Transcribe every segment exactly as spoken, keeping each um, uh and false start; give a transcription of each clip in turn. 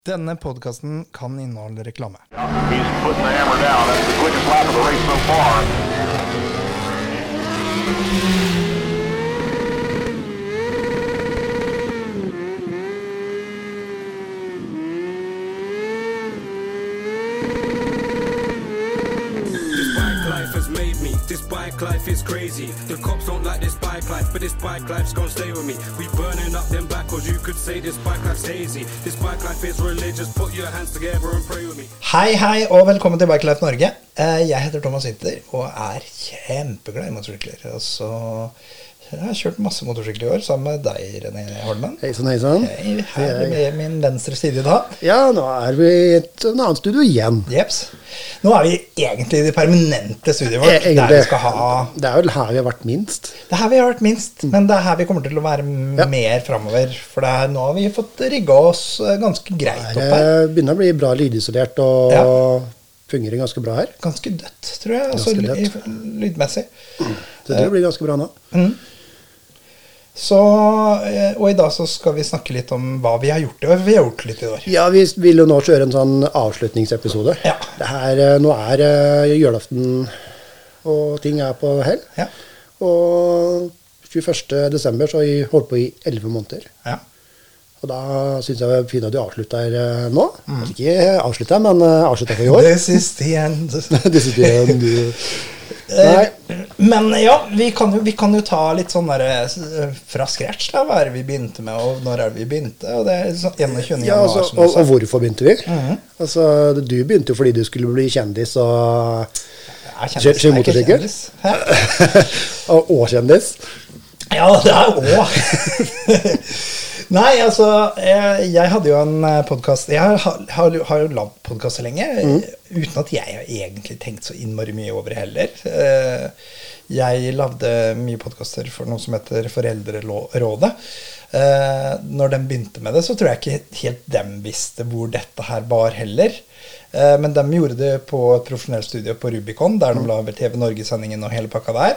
Denne podcasten kan inneholde reklame. He's putting the hammer down. That's the quickest lap of the race so far. This bike life is crazy. The cops don't like this bike life, but this bike life's gonna stay with me. We burning up them backwards, you could say this bike life's hazy. This bike life is religious, put your hands together and pray with me. Hei, hei, og velkommen til Bike Life Norge. Jeg heter Thomas Winter, og er kjempeglad i motorsykler. Og så jeg har kjørt masse motorsykler i år, sammen med deg, René Holmen. Hei sann, hei sann. Hei, her med min venstre side da. Ja, nå er vi i et annet studio igjen. Jeps. Nå er vi egentlig i det permanente studioet vårt, Egentlig, der vi skal ha... Det er vel her vi har vært minst. Det er her vi har vært minst, men det er her vi kommer til å være Ja. mer fremover. For det er, nå har vi fått rigget oss ganske greit opp her. Det begynner å bli bra lydisolert og Ja. fungerer ganske bra her. Ganske dødt, tror jeg, altså Ganske ly- dødt. lydmessig. Så det blir ganske bra nå. Mm. Så, eh, og i dag så skal vi snakke litt om hva vi har gjort i år. Vi har gjort litt i år. Ja, vi vil jo nå kjøre en sånn avslutningsepisode. Ja. Det her, eh, nå er eh, julaften, og ting er på hell. Ja. Og tjueførste desember så har vi holdt på i elleve måneder. Ja. Og da synes jeg det er fint at du avslutter eh, nå. Altså ikke avslutter, men eh, avslutter for i år. This is the end. Det sitter igjen, du... Eh, Men ja, vi kan, jo, vi kan jo ta litt sånn der, eh, fra scratch da, hva er det vi begynte med, og når er det vi begynte, og det er sånn enogtyvende Ja, januar altså, som du og, sa. og hvorfor begynte vi? Mhm. Altså, du begynte jo fordi du skulle bli kjendis og, Jeg er kjendis, kjø- kjø jeg er ikke motorsykkel? kjendis. Hæ? og, og kjendis. Ja, det er også. Nei, altså, jeg, jeg hadde jo en podcast, jeg har, har, har jo lagd podcaster lenge, uten at jeg har egentlig tenkt så innmari mye over det heller. Eh, Jeg lagde mye podcaster for noe som heter Foreldrerådet. Eh, når de begynte med det, så tror jeg ikke helt dem visste hvor dette her bar heller. Eh, men de gjorde det på et profesjonelt studio på Rubicon, der de la over T V Norge-sendingen og hele pakka der.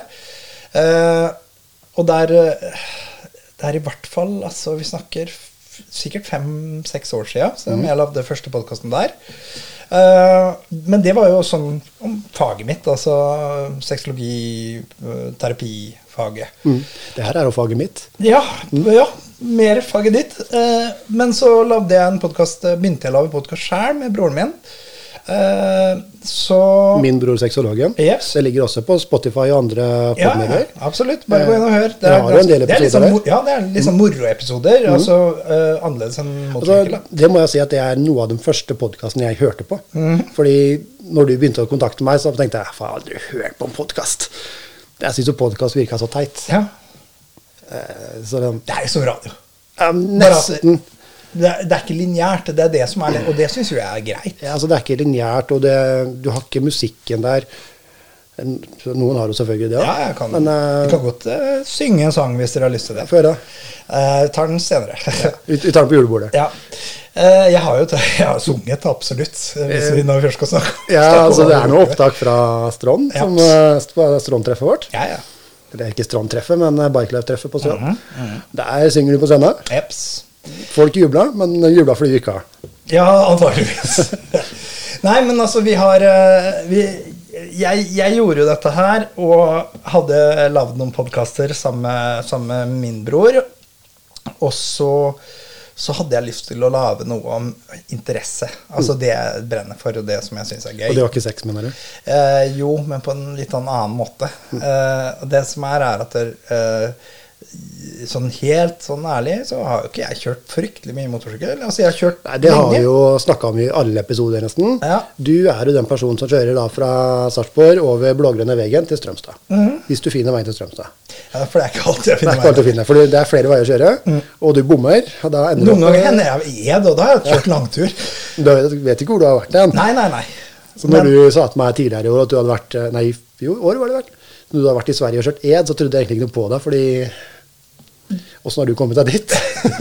Eh, og der, der i hvert fall, altså vi snakker f- sikkert fem-seks år siden, så jeg lagde første podcasten der. Uh, men det var jo sånn om faget mitt, altså sexologi, uh, terapifaget. Mm. Det her er jo faget mitt. Ja, ja, mer faget ditt. Uh, men så lagde jeg en podcast, uh, begynte jeg å lage podcast selv med broren min. Uh, så... Min bror sexologen. Yes. Det ligger også på Spotify og andre Ja, podmedier. absolutt. Bare gå inn og hør. Jeg har jo en del det er litt episoder sånn, der. mo- ja, det er litt sånn moro-episoder, altså uh, annerledes enn motorsykkel. Altså, det må jeg si at det er noe av den første podcasten jeg hørte på. Fordi når du begynte å kontakte meg, så tenkte jeg, jeg har aldri hørt på en podcast. Jeg synes jo podcast virket så teit. Ja, Eh, Så det, det er jo som radio. ja, Bare at- nesten... Det er, det er ikke lineært, det er det som er, og det synes jo jeg er greit. Ja, altså det er ikke lineært, og det, du har ikke musikken der. En- så Noen har jo selvfølgelig det. Ja, jeg kan, Men jeg uh, kan godt uh, synge en sang hvis dere har lyst til det. før da, Uh, tar den senere. vi, vi tar den på julebordet. Ja. Uh, jeg har jo ta- jeg har sunget, absolutt, hvis vi når vi først skal snakke. Ja, snakke altså om det er noe opptak fra Strond, Ja. som uh, Strond-treffet vårt. Ja, ja. Det er ikke Strond-treffet, men uh, Bike Life-treffet på Strond. Mhm, Der synger du på scenen. Eps. Folk jubler, men jubler fordi vi ikke har. Ja, antageligvis. Nei, men altså, vi har uh, vi, jeg, jeg gjorde jo dette her, og hadde lavet noen podcaster sammen med, sammen med min bror, og så, så hadde jeg lyst til å lave noe om interesse. Altså det jeg brenner for, og det som jeg synes er gøy. Og det var ikke sex, mener du? Eh, jo, men på en litt annen måte. Eh, og det som er er at det, eh, sånn helt sånn ærlig, så har jo ikke jeg kjørt fryktelig mye motorsykkel. Altså jeg har kjørt Nei, det har lenge. vi jo snakket om i alle episoder nesten. Ja. Du er jo den personen som kjører da fra Sarpsborg over blågrønne vegen til Strømstad. Hvis du finner veien til Strømstad. Ja, for det er ikke alltid jeg Det er finner ikke alltid å meg. finne, for det er flere veier å kjøre, og du bommer, og da ender Noen du opp- ganger hender jeg ved Ed, og da har jeg kjørt langtur. Du vet ikke hvor du har vært den. Nei, nei, nei. Så når Men- du sa til meg tidligere i år at du hadde vært, nei, i år var det vel, når du hadde vært i Sverige og kjørt Ed, så trodde jeg egentlig ikke noe på deg, fordi hvordan har du kommet deg dit?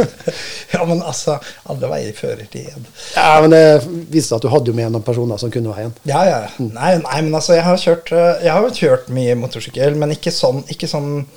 Ja, men altså, alle veier fører til Ed. Ja, men det viste at du hadde jo med noen personer som kunne veien. Ja, ja. Nei, nei, men altså, jeg har kjørt, eh, jeg har jo kjørt mye motorsykkel, men ikke sånn, ikke sånn,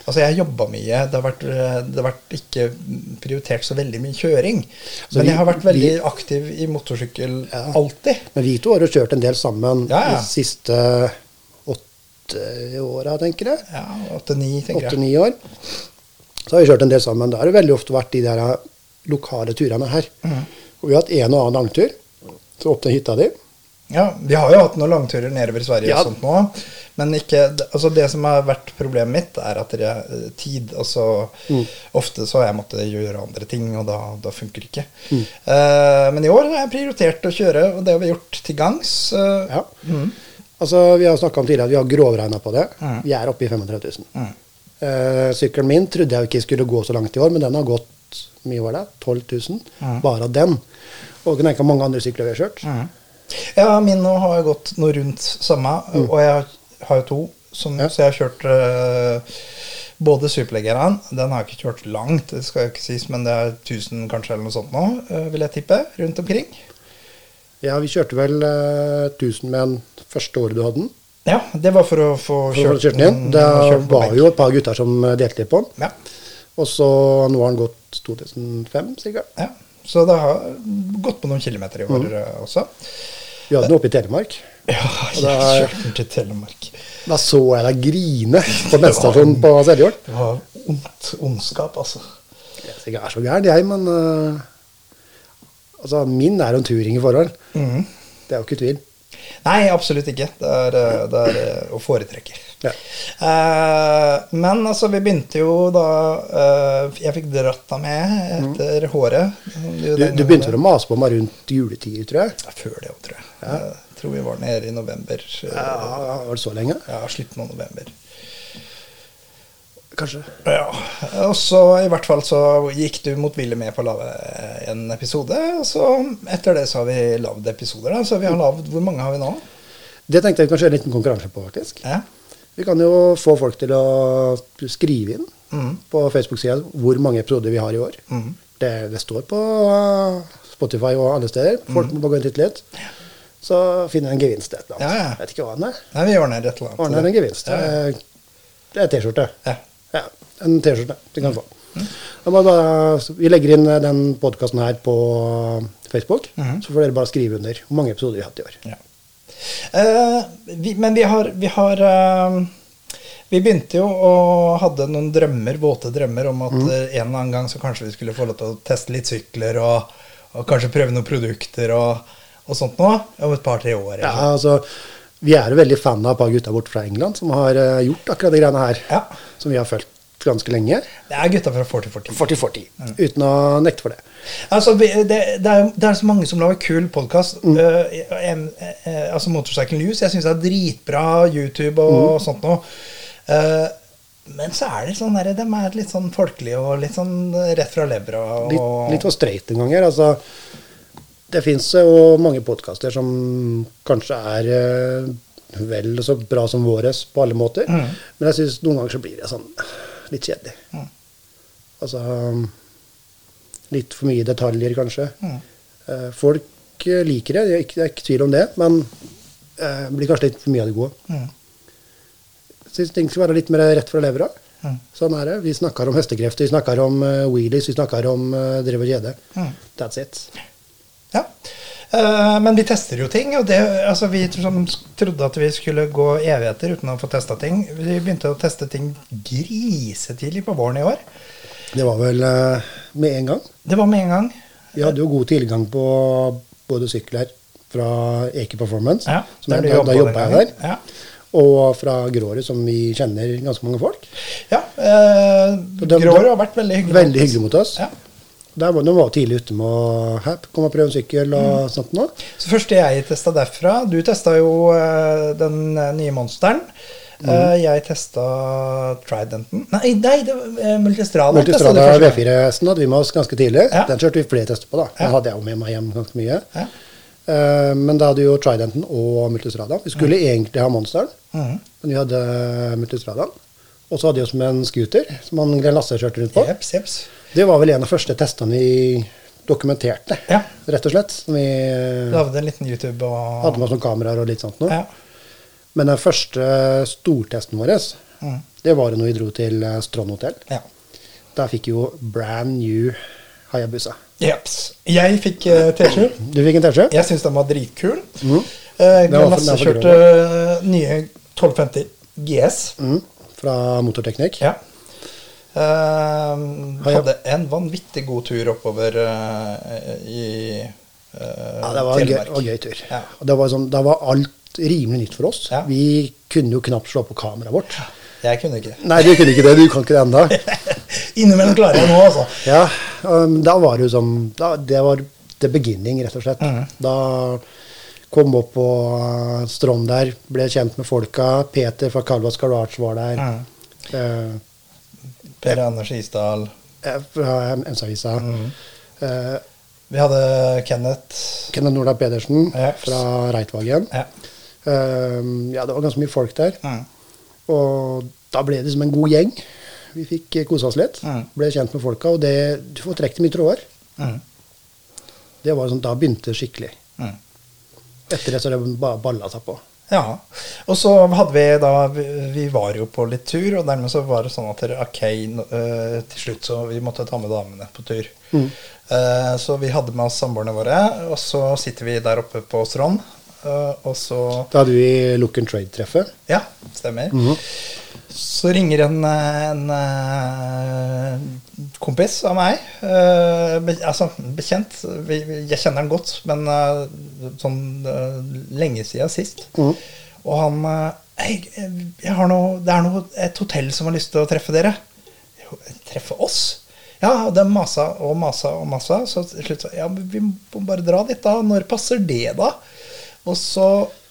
Altså, jeg jobbet mye. Det har vært, det har vært ikke prioritert så veldig mye kjøring. Så men vi- jeg har vært veldig vi- aktiv i motorsykkel alltid. Men vi to har jo kjørt en del sammen Ja, ja. de siste åtte åra, tenker jeg. Ja, åtte-ni, tenker jeg. Åtte-ni år. Så har vi kjørt en del sammen. Det har jo veldig ofte vært de der lokale turene her. Mhm. Og vi har hatt en og annen langtur. Så opp til hytta di. Ja, vi har jo hatt noen langturer nedover i Sverige Ja. og sånt nå, men ikke, altså det som har vært problemet mitt er at det er eh, tid, altså Mm. ofte så har jeg måttet gjøre andre ting, og da, da funker det ikke. Mm. Eh, men i år har jeg prioritert å kjøre, og det har vi gjort til gangs. eh, Ja. Altså, vi har snakket om tidligere at vi har grovregnet på det. Mm. Vi er oppe i femogtredve tusen. Mm. Eh, sykkelen min trodde jeg ikke skulle gå så langt i år, men den har gått, mye var det? tolv tusen. Mm. Bare av den. Og jeg kan tenke mange andre sykler vi har kjørt. Mhm. Ja, min nå har gått noe rundt samme, og jeg har, har jo to, som, Ja. så jeg har kjørt eh, både Superleggeren, den har jeg ikke kjørt langt, det skal jo ikke sies, men det er tusen kanskje eller noe sånt nå, eh, vil jeg tippe, rundt omkring. Ja, vi kjørte vel eh, tusen med den første året du hadde den. Ja, det var for å få For å kjørt, kjøre den igjen. den- Det kjørt den på var benk. jo et par gutter som eh, delte litt på den. Ja, Og så nå har den gått to tusen fem, sikkert. ja. Så det har gått på noen kilometer i år Mm. eh, også. Vi hadde den oppe i Telemark. Ja, Og jeg det er- kjørte den til Telemark. Da så jeg deg grine på bensinstasjonen på Seljord. Det var ondt, ondskap, altså. Jeg er så gæren, jeg, men eh, altså, min er jo en turing i forhold. Mhm. Det er jo ikke tvil. Nei, absolutt ikke. Det er, eh, det er eh, å foretrekke. Ja. Eh, men altså, vi begynte jo da eh, Jeg fikk dratt deg med etter håret. Du, du begynte vel å mase på meg rundt juletid, tror jeg. Ja, før det, tror jeg. Jeg tror vi var nede i november. eh, Ja, var det så lenge? Ja, slutten av november. Kanskje. Ja, og så i hvert fall så gikk du motvillig med på å lage en episode, og så etter det så har vi lavet episoder da, så vi har lavet, hvor mange har vi nå? Det tenkte jeg vi kan kjøre en liten konkurranse på, faktisk. Ja, Vi kan jo få folk til å skrive inn Mhm. på Facebook-sida hvor mange episoder vi har i år. Mhm. Det, det står på uh, Spotify og alle steder. Folk må bare gå inn og titte litt. Så finner jeg en gevinst et eller annet. Ja, ja. Jeg vet ikke hva den er. Nei, vi ordner et eller annet. Ordner en gevinst. Ja, ja. Det er T-skjorte. Ja. Ja, en T-skjorte du kan få. Da må bare, vi legger inn den podcasten her på Facebook, Mhm. så får dere bare skrive under hvor mange episoder vi har hatt i år. Ja. Eh, vi, men vi har, vi har eh, Vi begynte jo og hadde noen drømmer, våte drømmer om at Mm. eh, en eller annen gang så kanskje vi skulle få lov til å teste litt sykler og, og kanskje prøve noen produkter og, og sånt nå om et par-tre år. eller Ja, altså, vi er jo veldig fan av et par gutter bort fra England som har eh, gjort akkurat de greiene her, Ja. som vi har følt ganske lenge. Det er gutta fra forty forty. forty forty, uten å nekte for det. Altså, vi, det, det, er, det er så mange som lager kul podkast. altså Motorcycle News. Jeg syns det er dritbra YouTube og sånt noe. Eh, men så er det sånn der, de er litt sånn folkelige og litt sånn rett fra levra. Og, Litt, litt for streit en ganger. Altså, det fins jo mange podkaster som kanskje er eh, vel så bra som våres på alle måter. Mm. Men jeg syns noen ganger så blir det sånn litt kjedelig. Mm. Altså litt for mye detaljer, kanskje. Mm. Eh, folk eh, liker det, det er ikke, det er ikke tvil om det, men eh, det blir kanskje litt for mye av det gode. Mm. Jeg syns ting skal være litt mer rett fra levra. Mm. Sånn er det. Vi snakker om hestekrefter, vi snakker om uh, wheelies, vi snakker om uh, drev og kjede. Mm. That's it. Ja. Eh, men vi tester jo ting, og det, altså, vi som trodde at vi skulle gå evigheter uten å få testa ting. Vi begynte å teste ting grisetidlig på våren i år. Det var vel uh, med en gang. Det var med en gang. Vi hadde jo god tilgang på både sykler fra Eke Performance, Ja, som der jeg, du da, jobbet da den jobba jeg gangen. der, Ja. og fra Grårud, som vi kjenner ganske mange folk. Ja, eh, de- Grårud har vært veldig hyggelig. Veldig hyggelig mot oss. Ja. Der var, de var tidlig ute med å «Hæ, kom og prøve en sykkel og Mm. sånt noe. Så første jeg testa derfra. Du testa jo eh, den eh, nye Monsteren. Eh, jeg testa Tridenten. Nei, nei det var uh, Multistrada. Multistrada testet du V første. fire-hesten hadde vi med oss ganske tidlig. Ja. Den kjørte vi flere tester på, da. Den Ja. hadde jeg jo med meg hjem ganske mye. Ja. Eh, men da hadde vi jo Tridenten og Multistrada. Vi skulle egentlig ha Monsteren, Mhm. men vi hadde Multistradaen. Og så hadde vi også med en scooter, som han Glenn Lasse kjørte rundt på. Jeps, jeps. Det var vel en av første testene vi dokumenterte, Ja. rett og slett. Som vi eh, Lagde en liten YouTube og hadde med oss noen kameraer og litt sånt noe. Ja. Men den første stortesten vår, Det var det når vi dro til eh, Strand Hotel. Ja. Der fikk jo brand new Hayabusa. Jeps. Jeg fikk uh, T-skjorte. Du fikk en T-skjorte? Jeg synes den var dritkul. Mm. Uh, var for- Lasse det var for kjørte uh, nye tolv femti G S. Mm. Fra Motorteknikk. Ja. Uh, Har jeg- hadde en vanvittig god tur oppover uh, i uh, Ja, det var en gøy, Telemark. var en gøy tur. Ja. Og det var, sånn, det var alt rimelig nytt for oss. Ja. Vi kunne jo knapt slå på kameraet vårt. Jeg kunne ikke. Nei, du kunne ikke det. Du kan ikke det enda. Innimellom klarer jeg nå, altså. Ja, um, da var det jo som da, det var the beginning, rett og slett. Mhm. Da kom opp på uh, Strand der, ble kjent med folka. Peter fra Calvas Garage var der. Mhm. Uh, Per Anders Isdal. eh, fra Emsavisa. Mhm. Uh, Vi hadde Kenneth. Kenneth Nordahl Pedersen Ja. fra Reitvagen. Ja. Uh, ja, det var ganske mye folk der. Mhm. Og da ble det som en god gjeng. Vi fikk eh, koset oss litt. Mhm. Ble kjent med folka, og det, du får trekt i mye tråder. Mhm. Det var sånn, da begynte det skikkelig. Mhm. Etter det så det bare balla seg på. Ja, og så hadde vi da, vi, vi var jo på litt tur, og dermed så var det sånn at dere, ok, nå, øh, til slutt så vi måtte ta med damene på tur. Mm. Eh, så vi hadde med oss samboerne våre, og så sitter vi der oppe på Strand, øh, og så, Da hadde vi Look and Trade-treffet. ja, stemmer. Så ringer en, en øh, kompis av meg, øh, be, altså bekjent, vi, vi- jeg kjenner han godt, men øh, sånn øh, lenge siden sist. Mhm. Og han øh, «Hei, jeg har noe, det er noe, et hotell som har lyst til å treffe dere. Jo, treffe oss? Ja, og det masa og masa og masa. Så til slutt så, ja, men vi må bare dra dit da. Når passer det da? Og så,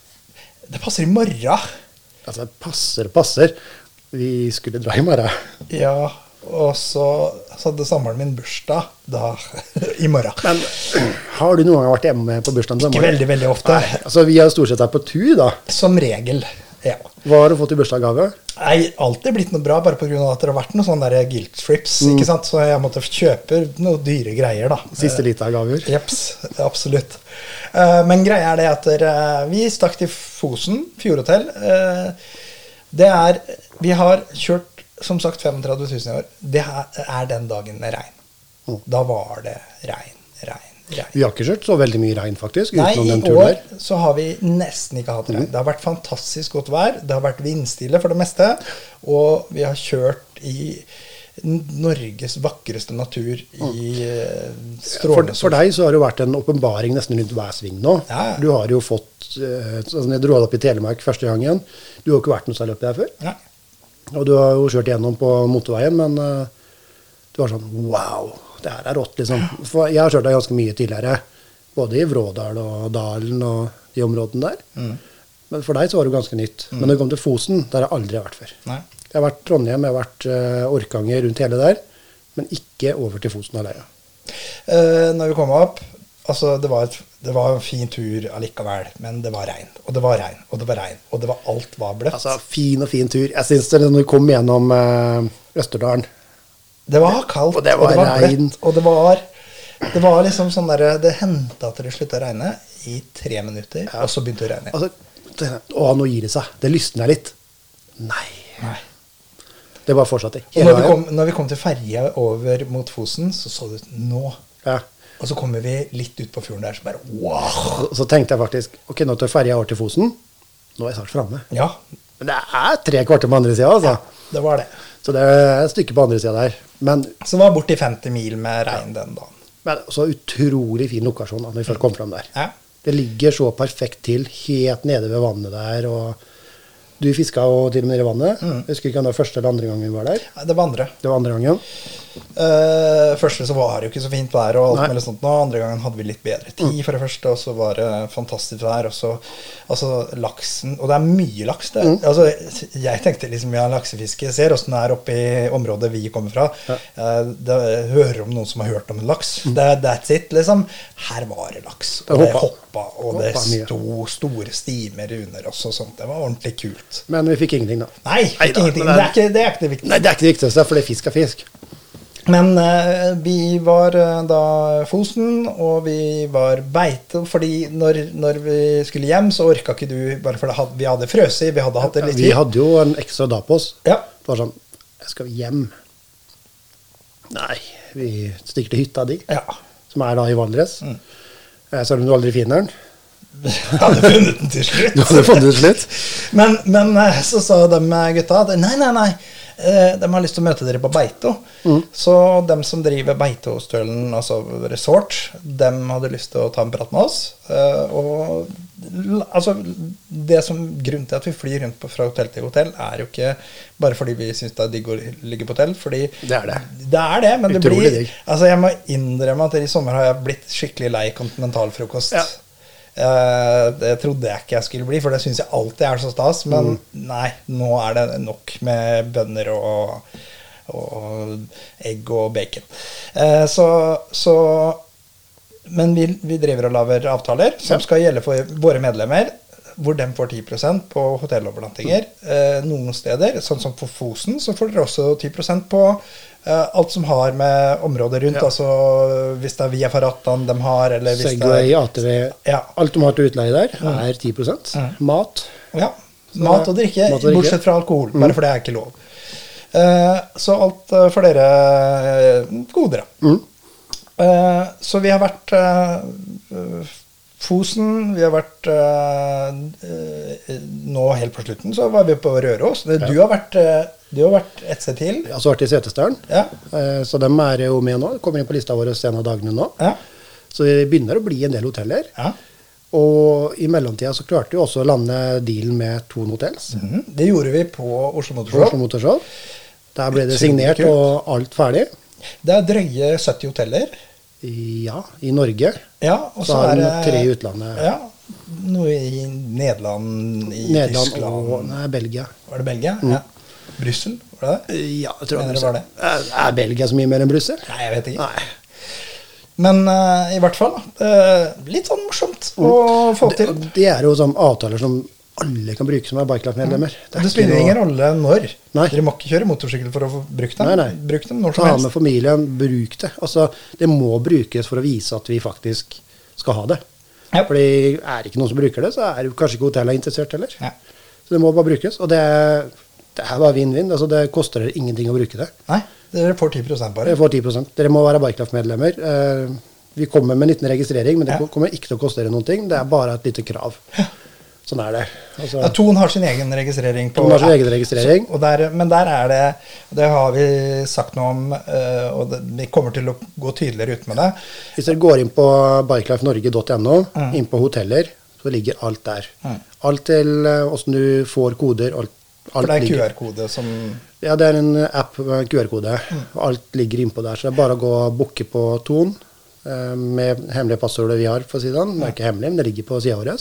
det passer i morgen. Altså, passer, passer. Vi skulle dra i morgen. Ja, og så, så hadde samboeren min bursdag da, i morgen. Men har du noen gang vært hjemme på bursdagen? Ikke veldig, veldig ofte. Nei, altså, vi har stort sett vært på tur, da. Som regel, ja. Hva har du fått i bursdagsgave? Nei, alltid blitt noe bra, bare på grunn av at det har vært noen sånne der guilt trips, ikke sant? Så jeg måtte kjøpe noen dyre greier da. Siste lite av gaver. Jeps, absolutt. Eh, men greia er det at eh, vi stakk til Fosen, Fjordhotell. Eh, det er, vi har kjørt, som sagt, trettifem tusen i år. Det er, er den dagen med regn. Mm. Da var det regn, regn, regn. Vi har ikke kjørt så veldig mye regn, faktisk, Nei, utenom i den turen år der. så har vi nesten ikke hatt regn. Det har vært fantastisk godt vær. Det har vært vindstille for det meste. Og vi har kjørt i Norges vakreste natur i eh, For, strålende for deg så har det jo vært en åpenbaring nesten rundt hver sving nå. Ja, ja. Du har jo fått eh, sånn, Jeg dro opp i Telemark første gangen. Du har jo ikke vært noe særlig oppi der før. Ja. Og du har jo kjørt gjennom på motorveien, men eh, du var sånn wow, det her er rått, liksom. For jeg har kjørt deg ganske mye tidligere, både i Vrådal og Dalen og de områdene der. Mm. Men for deg så var det ganske nytt. Men når du kom til Fosen, der har jeg aldri vært før. Nei. Jeg har vært Trondheim, jeg har vært uh, Orkanger rundt hele der, men ikke over til Fosen alene. Eh, når vi kom opp, altså det var, et, det var en fin tur allikevel, men det var regn, og det var regn, og det var regn, og det var alt var bløtt. Altså, fin og fin tur. Jeg synes det når vi kom gjennom uh, Østerdalen. Det var kaldt, Og det var regn. bløtt, og det var, det var liksom sånn der, det hendte at det sluttet å regne i tre minutter, og så begynte det å regne. Altså, det, å, nå gir det seg. Det lysner litt. Nei. Nei. Det bare fortsatte. Og når vi, kom, når vi kom til ferja over mot Fosen, så så det ut nå. Ja. Og så kommer vi litt ut på fjorden der, så bare wow! Og så tenkte jeg faktisk, ok, nå tar ferja over til Fosen. Nå er jeg snart fremme. Ja, Men det er tre kvarter på andre siden, altså. det var det. Så det er et stykke på andre siden der. Men, Så var borti femti mil med regn den dagen. men så utrolig fin lokasjon da, når vi først kom frem der. Ja. Det ligger så perfekt til, helt nede ved vannet der, og du fisket jo til og med nede i vannet. Jeg husker ikke om det var første eller andre gangen vi var der. Nei, det var andre. Det var andre gangen. Uh, første så var det jo ikke så fint vær og alt Nei. mulig sånt nå. Andre gangen hadde vi litt bedre tid for det første, og så var det fantastisk vær. Og så, altså laksen, og det er mye laks der. Altså, jeg tenkte liksom, ja, laksefiske, jeg ser hvordan det er oppe i området vi kommer fra. Uh, det, jeg hører om noen som har hørt om en laks. Det, that's it, liksom. Her var det laks. Og Det det hoppa. hoppa, og det Hoppa mye. sto store stimer under oss og sånt. Det var ordentlig kult. Men vi fikk ingenting da. Nei, Nei ikke da, ingenting. men Det er ikke det, er ikke det viktigste. Nei, det er ikke det viktigste, for det er fisk er fisk. Men eh, vi var eh, da Fosen, og vi var Beito, fordi når, når vi skulle hjem, så orket ikke du, bare for det hadde, vi hadde frøset, vi hadde hatt det litt tid. Vi hadde jo en ekstra dag på oss. Ja. Det var sånn, skal vi hjem? Nei, vi stikker til hytta di, Ja. som er da i Valdres. Mm. Så har du aldri finner den. Jeg hadde funnet den til slutt. Du hadde funnet den til slutt. Men, men eh, så sa de gutta at nei, nei, nei, eh, de har lyst til å møte dere på Beito. Mm. Så de som driver Beitostølen, altså resort, de hadde lyst til å ta en prat med oss. Eh, og altså, det som grunnen til at vi flyr rundt på, fra hotell til hotell, er jo ikke bare fordi vi synes det er digg å ligge på hotell, fordi det er det. Det er det, men Utrolig det blir, digg. altså jeg må innrømme at i sommer har jeg blitt skikkelig lei kontinentalfrokost. Ja. Uh, det trodde jeg ikke jeg skulle bli, for det synes jeg alltid er så stas, men mm. nei, nå er det nok med bønner og, og egg og bacon. Uh, så, så men vi, vi driver og laver avtaler som ja. Skal gjelde for våre medlemmer, hvor de får ti prosent på hotellovernattinger. Mm. Uh, noen steder, sånn som for Fosen, så får dere også ti prosent på Uh, alt som har med området rundt, ja. Altså hvis det er via Faratan de har, eller hvis Segway, det er... A T V, ja. Alt de har til utleie der er ti prosent. Mm. Mat. Ja, så mat og drikke, mat og drikke. Bortsett fra alkohol, mm. bare for det er ikke lov. Uh, så alt uh, for dere uh, goder. Mm. Uh, så vi har vært uh, Fosen, vi har vært uh, uh, nå helt på slutten, så var vi på Røros. Du ja. har vært... Uh, Du har vært et sted til. Ja, så har vært i Setesdalen. Ja. Så de er jo med nå. Kommer inn på lista vår en av dagene nå. Ja. Så det begynner å bli en del hoteller. Ja. Og i mellomtiden så klarte vi også å lande dealen med Thon Hotels. Mm-hmm. Det gjorde vi på Oslo Motorshow. Oslo Motorshow. Der ble det signert og alt ferdig. Det er drøye sytti hoteller. Ja, i Norge. Ja, og så, så er det tre i utlandet. Ja, noe i Nederland, i Nederland Tyskland. Og nei, Belgia. Var det Belgia? Mm. Ja. Brussel, var det det? Ja, jeg tror det var det. Er, er Belgia så mye mer enn Brussel? Nei, jeg vet ikke. Nei. Men uh, i hvert fall, uh, litt sånn morsomt å mm. få til. Det, det er jo sånn avtaler som alle kan bruke som er Bike-Life-medlemmer. Mm. Det, det spiller ingen rolle når. Nei. Dere må ikke kjøre motorsykkel for å få brukt dem. Nei, nei. Bruk dem når som Ta helst. med familien, bruk det. Altså, det må brukes for å vise at vi faktisk skal ha det. Ja. Fordi er det ikke noen som bruker det, så er jo kanskje ikke hotellet interessert heller. Ja. Så det må bare brukes, og det Det er bare vinn-vinn, altså det koster dere ingenting å bruke det. Nei, dere får ti prosent bare. Dere får ti prosent. Dere må være Bike-Life-medlemmer. Vi kommer med en liten registrering, men det ja. kommer ikke til å koste dere noen ting. Det er bare et lite krav. Ja. Sånn er det. Altså, ja, Thon har sin egen registrering. På, Thon har sin egen registrering. Så, og der, men der er det, det har vi sagt noe om, og det, vi kommer til å gå tydeligere ut med det. Hvis dere går inn på bikelifenorge punktum no, mm. inn på hoteller, så ligger alt der. Mm. Alt til hvordan du får koder, alt. For det er Q R-kode som... Ja, det er en app med Q R-kode. Mm. Alt ligger innpå der, så det er bare å gå og booke på Thon eh, med hemmelige passordet vi har, for å si det. Det er ikke hemmelig, men det ligger på siden vår.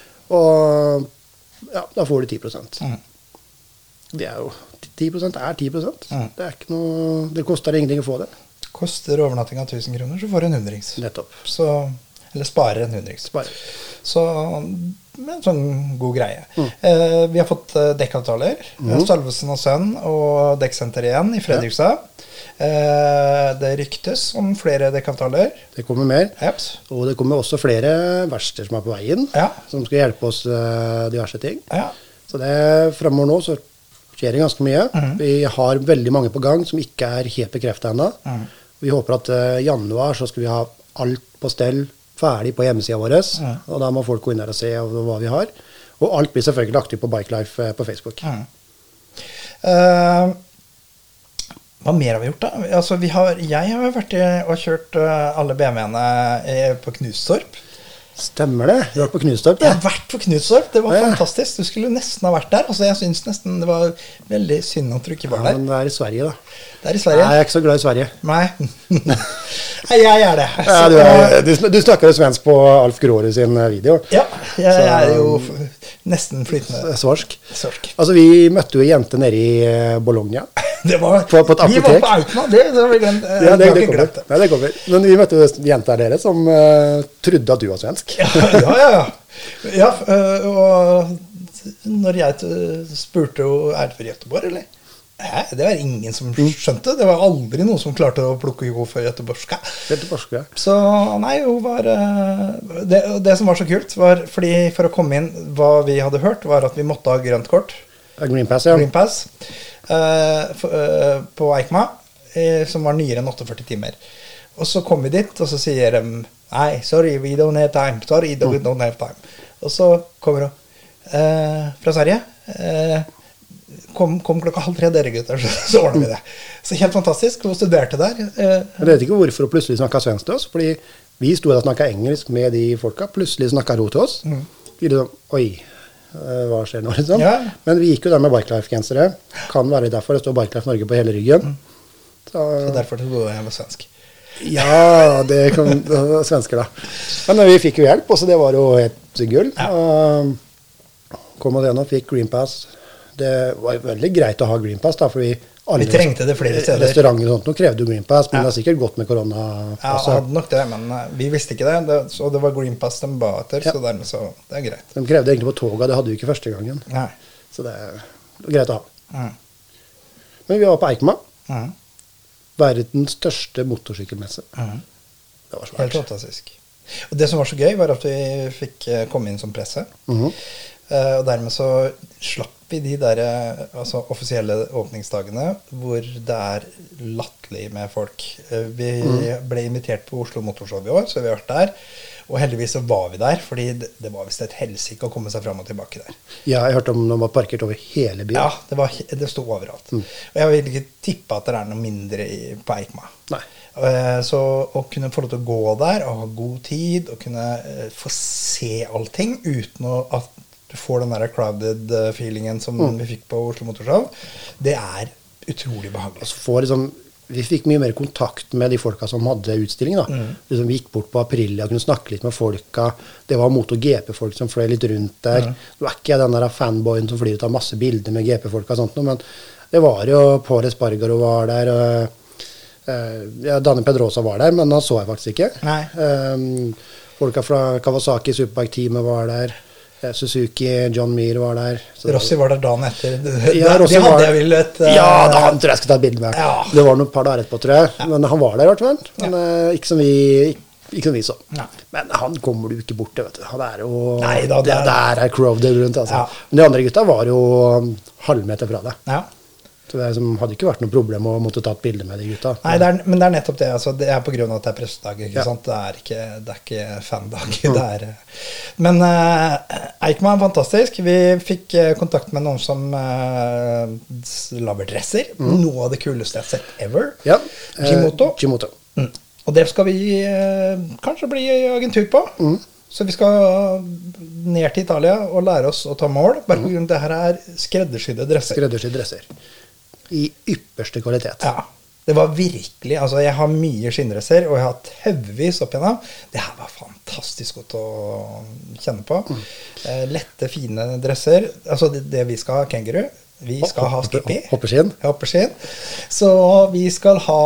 Og ja, da får du ti prosent. Mm. Det er jo... ti prosent er ti prosent. Mm. Det er ikke noe... Det koster ingenting å få det. Koster overnatting av tusen kroner, så får du en hundrings. Nettopp. Så... Eller sparer en hundrings. Sparer. Så en sånn god greie. Mm. Eh, vi har fått eh, dekkavtaler. Mm. Salvesen og Sønn og Dekksenter igjen i Fredrikstad. Ja. Eh, det ryktes om flere dekkavtaler. Det kommer mer. Yep. Og det kommer også flere verster som er på veien, ja. som skal hjelpe oss uh, diverse ting. Ja. Så det fremover nå så skjer det ganske mye. Mm. Vi har veldig mange på gang som ikke er helt bekreftet ennå. Mm. Vi håper at i uh, januar så skal vi ha alt på stell ferdig på hjemmesiden vår, mm. og da må folk gå inn der og se hva vi har. Og alt blir selvfølgelig lagt ut på Bike-Life på Facebook. Mm. Uh, hva mer har vi gjort da? Altså, vi har, jeg har vært i, og kjørt uh, alle B M W-ene på Knustorp. Stemmer det? Du har vært på Knustorp, det? Jeg har vært på Knustorp, det var ja, ja. fantastisk. Du skulle nesten ha vært der. Altså, jeg synes nesten det var veldig synd at du ikke var ja, der. Men det er i Sverige da. Det er i Sverige. Nei, jeg er ikke så glad i Sverige. Nei. Nei, jeg er det. Ja, du, er, du, du snakker jo svensk på Alf Gråre sin video. Ja, jeg så, er jo nesten flytende. Svarsk. Svarsk. Altså, vi møtte jo en jente nede i Bologna. Det var, på, på et apotek. Vi var på Outman, det, det var glemt. Ja, det, det kommer. Nei, det kommer. Men vi møtte jo en jente der dere som uh, trodde at du var svensk. Ja, ja, ja. ja. ja uh, og når jeg spurte henne, er det for Göteborg, eller? Hæ? Det var ingen som skjønte. Det var aldri noen som klarte å plukke henne for göteborgska. Göteborgska. Så nei, hun var det, det som var så kult, var fordi for å komme inn, hva vi hadde hørt, var at vi måtte ha grønt kort. Green Pass, ja. Green Pass. Uh, for, uh, på Eikma, uh, som var nyere enn åtteogførti timer. Og så kom vi dit, og så sier de, nei, sorry, we don't have time. Sorry, we don't have time. Og så kommer hun uh, fra Sverige. Uh, Kom, kom klokka halv tre dere gutter, så, så ordner vi det. Så helt fantastisk, hun studerte der. Jeg vet ikke hvorfor hun plutselig snakket svensk til oss, fordi vi stod og snakket engelsk med de folka, plutselig snakket hun til oss. Mm. Vi liksom, oi, hva skjer nå liksom? Ja. Men vi gikk jo der med Bikelife-gensere. Kan være derfor det står Bikelife Norge på hele ryggen. Mm. Så, så derfor det jeg var svensk. Ja, det kan det var svensker da. Men vi fikk jo hjelp, og så det var jo helt gull. Ja. Og kom og gjennom, fikk Green Pass. Det var veldig greit å ha Green Pass da, fordi alle vi trengte det flere steder. Restauranter og sånt, nå krevde jo Green Pass, men ja. Det har sikkert gått med korona. Ja, det hadde nok det, men vi visste ikke det, det så det var Green Pass de ba etter, ja. Så dermed så det er greit. De krevde egentlig på toga, det hadde vi ikke første gangen. Nei. Så det er greit å ha. Mm. Men vi var på Eikma. Mm. Verdens største motorsykkelmesse. Mm. Det var svært. Helt fantastisk. Og det som var så gøy var at vi fikk komme inn som presse. Mhm. Uh, og dermed så slapp vi de der altså, offisielle åpningsdagene hvor det er latterlig med folk. Uh, vi mm. ble invitert på Oslo Motorshow i år, så vi har vært der. Og heldigvis så var vi der, fordi det, det var vist et helsike å komme seg fram og tilbake der. Ja, jeg hørte om de var parkert over hele byen. Ja, det, var, det stod overalt. Mm. Og jeg vil ikke tippe at det er noe mindre i, på Eikma. Nei. Uh, så å kunne få lov til å gå der og ha god tid, og kunne uh, få se allting uten å, at du får den der crowded feelingen som mm. vi fikk på Oslo Motorshow, det er utrolig behagelig. Altså for, liksom, vi fikk mye mer kontakt med de folka som hadde utstilling. Da. Mm. Liksom, vi gikk bort på Aprilia og kunne snakke litt med folka. Det var MotoGP-folk som fløy litt rundt der. Mm. Nå er ikke jeg den der fanboyen som flyr ut av masse bilder med G P-folka og sånt, men det var jo Paul Espargaro var der, og, uh, ja, Dani Pedrosa var der, men han så jeg faktisk ikke. Nei. Um, folka fra Kawasaki Superbike-teamet var der. Suzuki, John Mir var der. Rossi var der dagen etter. Ja, de hadde var, jeg vel et... Uh, ja, da han tror jeg skal ta et bilde med. Ja. Det var noen par dager etterpå, tror jeg. Ja. Men han var der i hvert fall. Men ja. uh, ikke, som vi, ikke som vi så. Ja. Men han kommer du ikke bort til, vet du. Han er jo... Nei, da, det, det der er crowded rundt, altså. Ja. Men de andre gutta var jo halvmeter fra det. Ja. Så det som hadde ikke vært noe problem å måtte ta et bilde med de gutta. Nei, det er, men det er nettopp det. Altså, det er på grunn av at det er pressedag, ikke ja. Sant? Det er ikke, det er ikke fandag. Mm. Det er, men uh, Eikma er fantastisk. Vi fikk uh, kontakt med noen som uh, lager dresser. Mm. Noe av det kuleste jeg har sett ever. Ja. Gimoto. Uh, Gimoto. Mm. Og det skal vi uh, kanskje bli agentur på. Mm. Så vi skal ned til Italia og lære oss å ta mål. Bare på grunn av det her er skreddersydde dresser. Skreddersydde dresser. I ypperste kvalitet. Ja, det var virkelig, altså jeg har mye skinnresser, og jeg har tauvis opp igjennom. Det her var fantastisk godt å kjenne på. Mm. Eh, lette, fine dresser. Altså det, det vi skal ha, kenguru. Vi skal ha skippy. Hopperskinn. Hopperskinn. Så vi skal ha,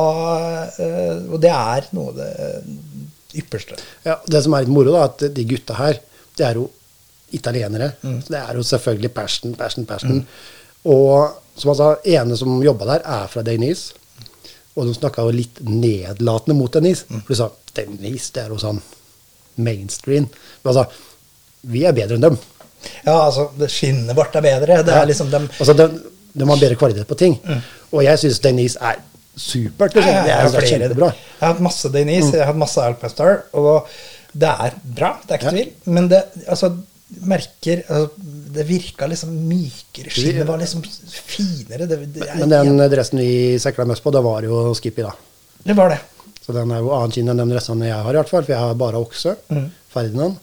eh, og det er noe det ypperste. Ja, det som er litt moro da, at de gutta her, det er jo italienere. Mm. Det er jo selvfølgelig passion, passion, passion. Mm. Og som han sa, ene som jobbet der er fra Denise, og de snakket jo litt nedlatende mot Denise. Mm. For de sa, Denise, det er jo sånn mainstream. Men han sa, vi er bedre enn dem. Ja, altså, det skinnet vårt er bedre. Det er liksom dem. Altså, de, de har bedre kvalitet på ting. Mm. Og jeg synes Denise er supert. Liksom. Det er, er kjempebra. Jeg har hatt masse Denise, mm. jeg har hatt masse Alpestar, og det er bra, det er ikke tvil. Ja. Men det, altså, merker, altså, det virket liksom mykere, skinnet var liksom finere. Det, det er, men den dressen vi seklet mest på, det var jo Skippy da. Det var det. Så den er jo annen skinn enn de dressene jeg har i hvert fall, for jeg har bare okse, mm. Ferdinand.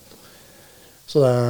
Så det...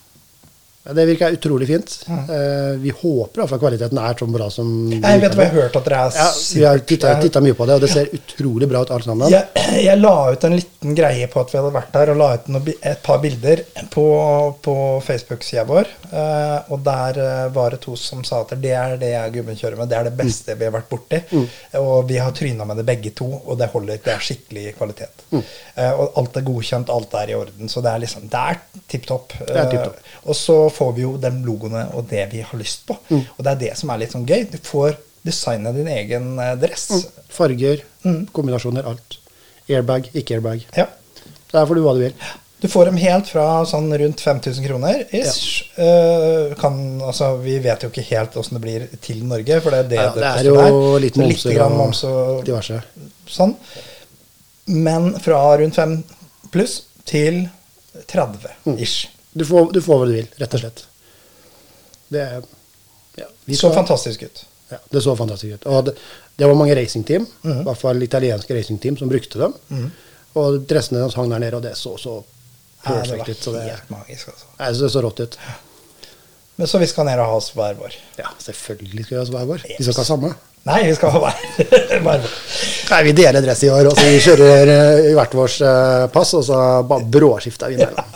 Ja, det virker utrolig fint. Mm. Uh, vi håper at kvaliteten er så bra som... Jeg vet hva jeg har hørt at dere er... Ja, vi har tittet, tittet mye på det, og det ser ja. utrolig bra ut alt sammen. Jeg, jeg la ut en liten greie på at vi hadde vært der, og la ut noe, et par bilder på, på Facebook-siden vår. Uh, og der uh, var det to som sa at det er det jeg gubben kjører med, det er det beste mm. vi har vært borti. Mm. Og vi har trynet med det begge to, og det holder, det er skikkelig kvalitet. Mm. Uh, og alt er godkjent, alt er i orden, så det er liksom, det er tipp-topp. Uh, det er tipp-topp. Og så får vi jo de logoene og det vi har lyst på. Mm. Og det er det som er litt sånn gøy. Du får designe din egen eh, dress. Mm. Farger, kombinasjoner, alt. Airbag, ikke airbag. Ja. Der får du hva du vil. Du får dem helt fra sånn rundt fem tusen kroner. Ish. Eh, kan, altså, vi vet jo ikke helt hvordan det blir til Norge, for det er det Ja, det det er koster jo der. litt Så momser lite grann og moms og diverse. sånn. Men fra rundt fem pluss til tretti-ish. Du får, du får hva du vil, rett og slett. Det er ja, vi Så skal- fantastisk ut. Ja, det så fantastisk ut. Og det, det var mange racingteam, i hvert fall italienske racingteam, som brukte dem. Og dressene deres hang der nede, og det så så Ja, det perfekt ut. Så var det, helt magisk, altså. nei, så det så rått ut. Men så vi skal ned og ha oss hver vår. Ja, selvfølgelig skal vi ha hver vår. Vi skal ikke ha samme. Nei, vi skal ha hver, hver vår. Nei, vi deler dress i år, og så vi kjører eh, i hvert vårs eh, pass, og så bare bråskifter vi mellom.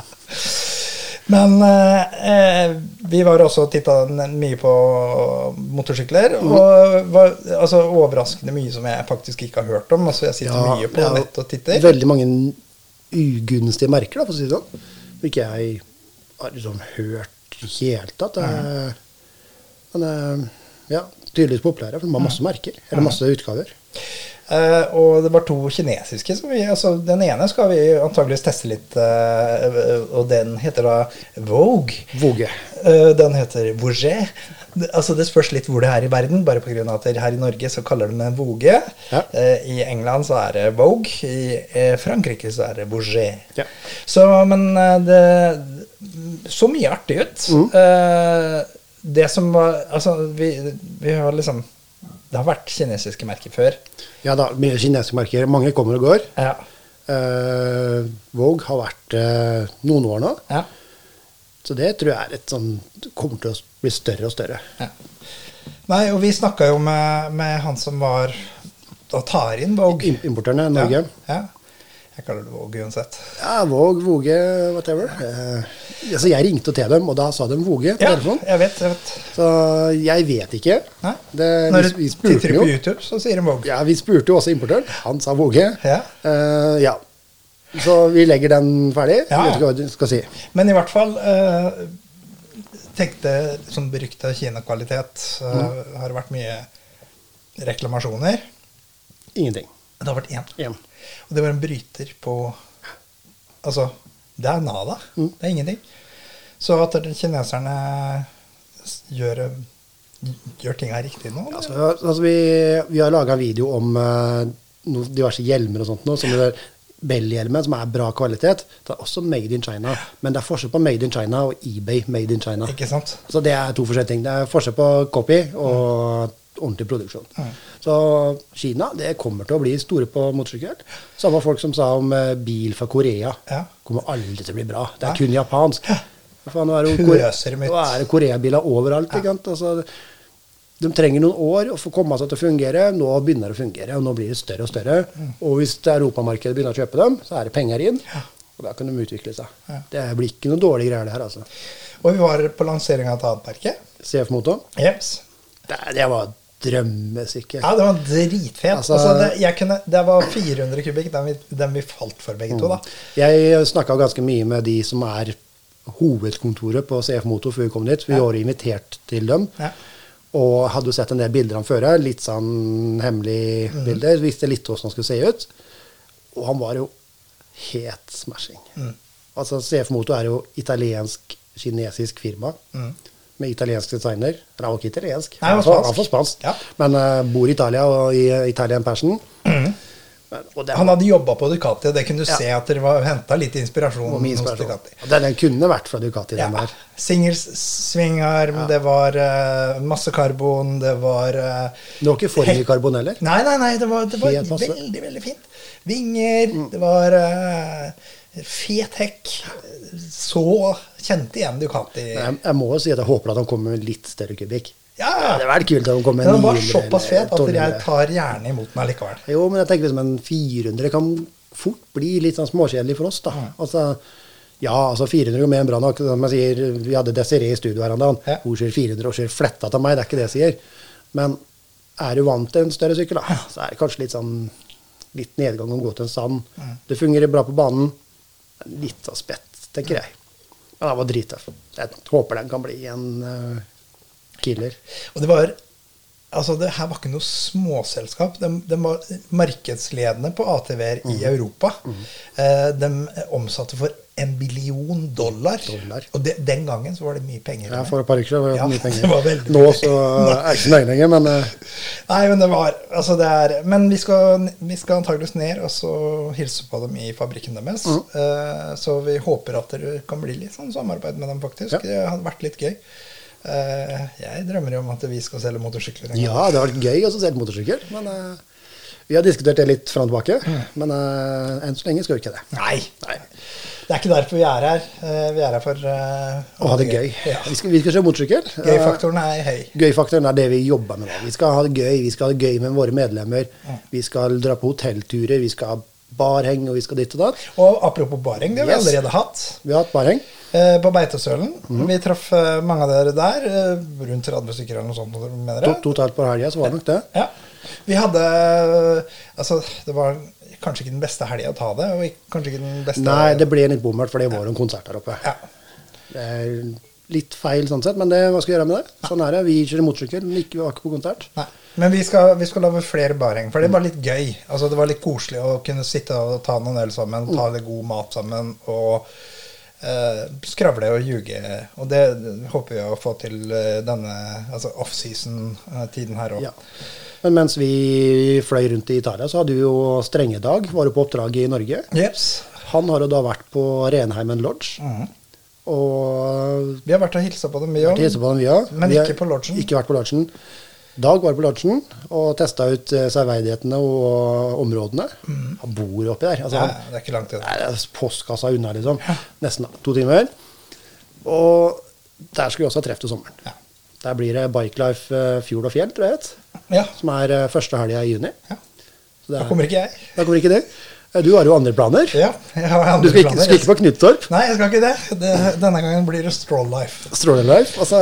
Men eh, vi var også og tittet mye på motorsykler, og var altså, overraskende mye som jeg faktisk ikke har hørt om. Altså, jeg sitter Ja, mye på det er nett og titter. Veldig mange ugunstige merker, da, for å si det sånn. Som ikke jeg har liksom hørt i hele tatt. Det er- Men eh, ja, tydeligvis populære, for de har masse merker, eller masse utgaver. Eh, og det var to kinesiske, som vi, altså, den ene skal vi antageligvis teste litt, eh, og den heter da Vogue. Vogue. Eh, den heter Vogue. Det- Altså det spørs litt hvor det er i verden, bare på grunn av at her i Norge så kaller de det Vogue. Ja. Eh, I England så er det Vogue, i eh, Frankrike så er det Vogue. Ja. Så, men eh, det så mye artig ut. Eh, det som var, altså vi, vi har liksom, det har vært kinesiske merker før. Ja da, mye kinesiske merker. Mange kommer og går. Ja, Eh, Vogue har vært eh, noen år nå, ja, så det tror jeg er et sånn, kommer til å bli større og større. ja. Nei, og vi snakket jo med, med han som var, da tar inn Vogue. Im- Importerne, Norge. Ja, ja. Jeg kaller det Vogue uansett. Ja, Vogue, Vogue, whatever. Eh, altså jeg ringte til dem, og da sa de Vogue på Ja, telefon. jeg vet, jeg vet. Så jeg vet ikke. Nei. Det, Når vi, du vi spurte titter jo. på YouTube, så sier de Vogue. Ja, vi spurte jo også importøren. Han sa Vogue. Ja. Eh, ja. Så vi legger den ferdig. Ja. Jeg vet ikke hva du skal si. Men i hvert fall, eh, tenkte sånn berykta Kina-kvalitet, eh, har det vært mye reklamasjoner. Ingenting. Det har vært én. Igjen. Og det var en bryter på, altså, det er nada. Mm. Det er ingenting. Så at det- kineserne s- gjør, gjør tinga riktig nå. Altså, altså vi, vi har laget en video om eh, noen diverse hjelmer og sånt nå, som det der Bell-hjelmen, som er bra kvalitet. Det er også made in China, men det er forskjell på made in China og eBay made in China. Ikke sant? Så det er to forskjellige ting. Det er forskjell på copy og ordentlig produksjon. Så Kina, det kommer til å bli store på motorsykkel. Samme folk som sa om eh, bil fra Korea. Ja. Kommer aldri til å bli bra. Det er Nei. kun japansk. Hva faen, nå er det jo Kore- Pøser dem ut. nå er det Korea-biler overalt. Ikke sant? Altså, de trenger noen år å få komme seg til å fungere. Nå begynner det å fungere, og nå blir det større og større. Og hvis det europamarkedet begynner å kjøpe dem, så er det penger inn. Og da kan de utvikle seg. Ja. Det blir ikke noe dårlige greier det her, altså. Og vi var på lansering av et annet merke. C F Moto. Jeps. Det, det var drømmesikker. Ja, det var dritfet. Altså- Altså, det, jeg kunne, det var fire hundre kubikk, den vi, den vi falt for begge to da. Jeg snakka ganske mye med de som er hovedkontoret på C F Moto før vi kom dit. Vi Ja. var invitert til dem. Ja. Og hadde jo sett en del bilder han før, litt sånn hemmelige Mhm. bilder. Visste litt hvordan han skulle se ut. Og han var jo helt smashing. Mm. Altså C F Moto er jo italiensk-kinesisk firma. Mm. Med italiensk designer. Eller han var ikke italiensk. Nei, han var han var- spansk. han var spansk. Ja. Men eh, bor i Italia og i uh, Italian Passion. Men, og det Han hadde jobbet på Ducati, og det kunne du Ja. se at det var hentet litt inspirasjon, var mye hos inspirasjon. Ducati. Og Den, den kunne vært fra Ducati, Ja. den der. Singelsvingarm, det var eh, masse karbon, det var eh, Det var ikke for mye Hek- karbon heller. Nei, nei, nei, det var, det var Helt masse. veldig, veldig fint. Vinger, Mm. det var eh, fet hekk. Så kjente igjen Ducati. Jeg, jeg må jo si at jeg håper at han kommer med litt større kubikk. Ja, Det hadde vært kult om han kom med den var ni hundre såpass eller fet at tolv hundre. jeg tar gjerne imot den allikevel. Jo, men jeg tenker liksom en fire hundre kan fort bli litt sånn småkjedelig for oss, da. Altså, ja, altså fire hundre går mer enn bra nok. Som jeg sier, vi hadde Desiree i studio her en dag. Ja. Hun kjører fire hundre og kjører fletta til meg, det er ikke det jeg sier. Men er du vant til en større sykkel, da, så er det kanskje litt sånn litt nedgang om å gå til en sand. Det fungerer bra på banen. Litt av spett, tenker jeg. Men den var drittøff. Jeg håper den kan bli en uh, killer. Og det var altså det her var ikke noe småselskap. De, de var markedsledende på A T V-er i Europa. Eh, de omsatte for en billion dollar. Dollar. Og det, den gangen så var det mye penger. Ja, for et par uker siden var det Ja, mye penger. det var veldig Nå mye så er det ikke så nøye lenger, men eh, Nei, men det var, altså det er, men vi skal, vi skal antageligvis ned og så hilse på dem i fabrikken deres. Eh, så vi håper at det kan bli litt sånn samarbeid med dem faktisk. Ja. Det hadde vært litt gøy. Eh, jeg drømmer jo om at vi skal selge motorsykler. en gang. ja, det har vært gøy også å selge motorsykkel, men eh, vi har diskutert det litt fram og tilbake, men eh, enn så lenge skal vi ikke det. Nei, det er ikke derfor vi er her. Eh, vi er her for eh, Å ha det gøy. Ja. Vi skal, vi skal kjøre motorsykkel. Gøy-faktoren er høy. Gøy-faktoren er det vi jobber med nå. Vi skal ha det gøy, vi skal ha det gøy med våre medlemmer. Vi skal dra på hotellturer, vi skal ha barheng, og vi skal dit og datt. Og apropos bareng, det har vi Yes. allerede hatt. Vi har hatt barheng. Eh, på Beitostølen. Vi traff eh, mange av dere der. Eh, rundt tretti stykker eller noe sånt med dere. To- Totalt på helga, så var det nok det. Ja. Vi hadde Altså, det var kanskje ikke den beste helga å ta det, og ikke- kanskje ikke den beste Nei, det ble litt bommert, for det var en konsert der oppe. Ja. Det er litt feil sånn sett, men det, hva skal vi gjøre med det? Sånn er det. Vi kjører motorsykkel, men ikke, vi var ikke på konsert. Nei. Men vi skal, vi skal lage flere barheng, for det var litt gøy. Altså, det var litt koselig å kunne sitte og ta noen øl sammen, ta litt god mat sammen, og eh, skravle og ljuge. Og det håper vi å få til eh, denne altså off-season-tiden her også. Ja. Men mens vi fløy rundt i Italia, så hadde vi jo Strengedag, var jo på oppdrag i Norge. Jeps. Han har jo da vært på Renheimen Lodge, Mhm. og Vi har vært og hilset på dem, vi vært også. hilse på den via. Men Vi har ikke på lodgen. Ikke vært på lodgen. Dag var på lodgen og testa ut eh, serverdighetene og områdene. Han bor oppi der. Altså, Ja, han, det er ikke langt til. Nei, det er postkassa unna, liksom. Nesten to timer. Og der skal vi også ha treff til sommeren. Ja. Der blir det Bike Life eh, Fjord og Fjell, tror jeg, vet. Ja, Som er eh, første helga i juni. Ja. Så det da er, kommer ikke jeg. da kommer ikke du. Eh, Du har jo andre planer. Ja, jeg har andre Du skal ikke, planer. skal ikke på Knuttorp. Nei, jeg skal ikke det. det. Denne gangen blir det Stroll Life. Stråle Life. Altså,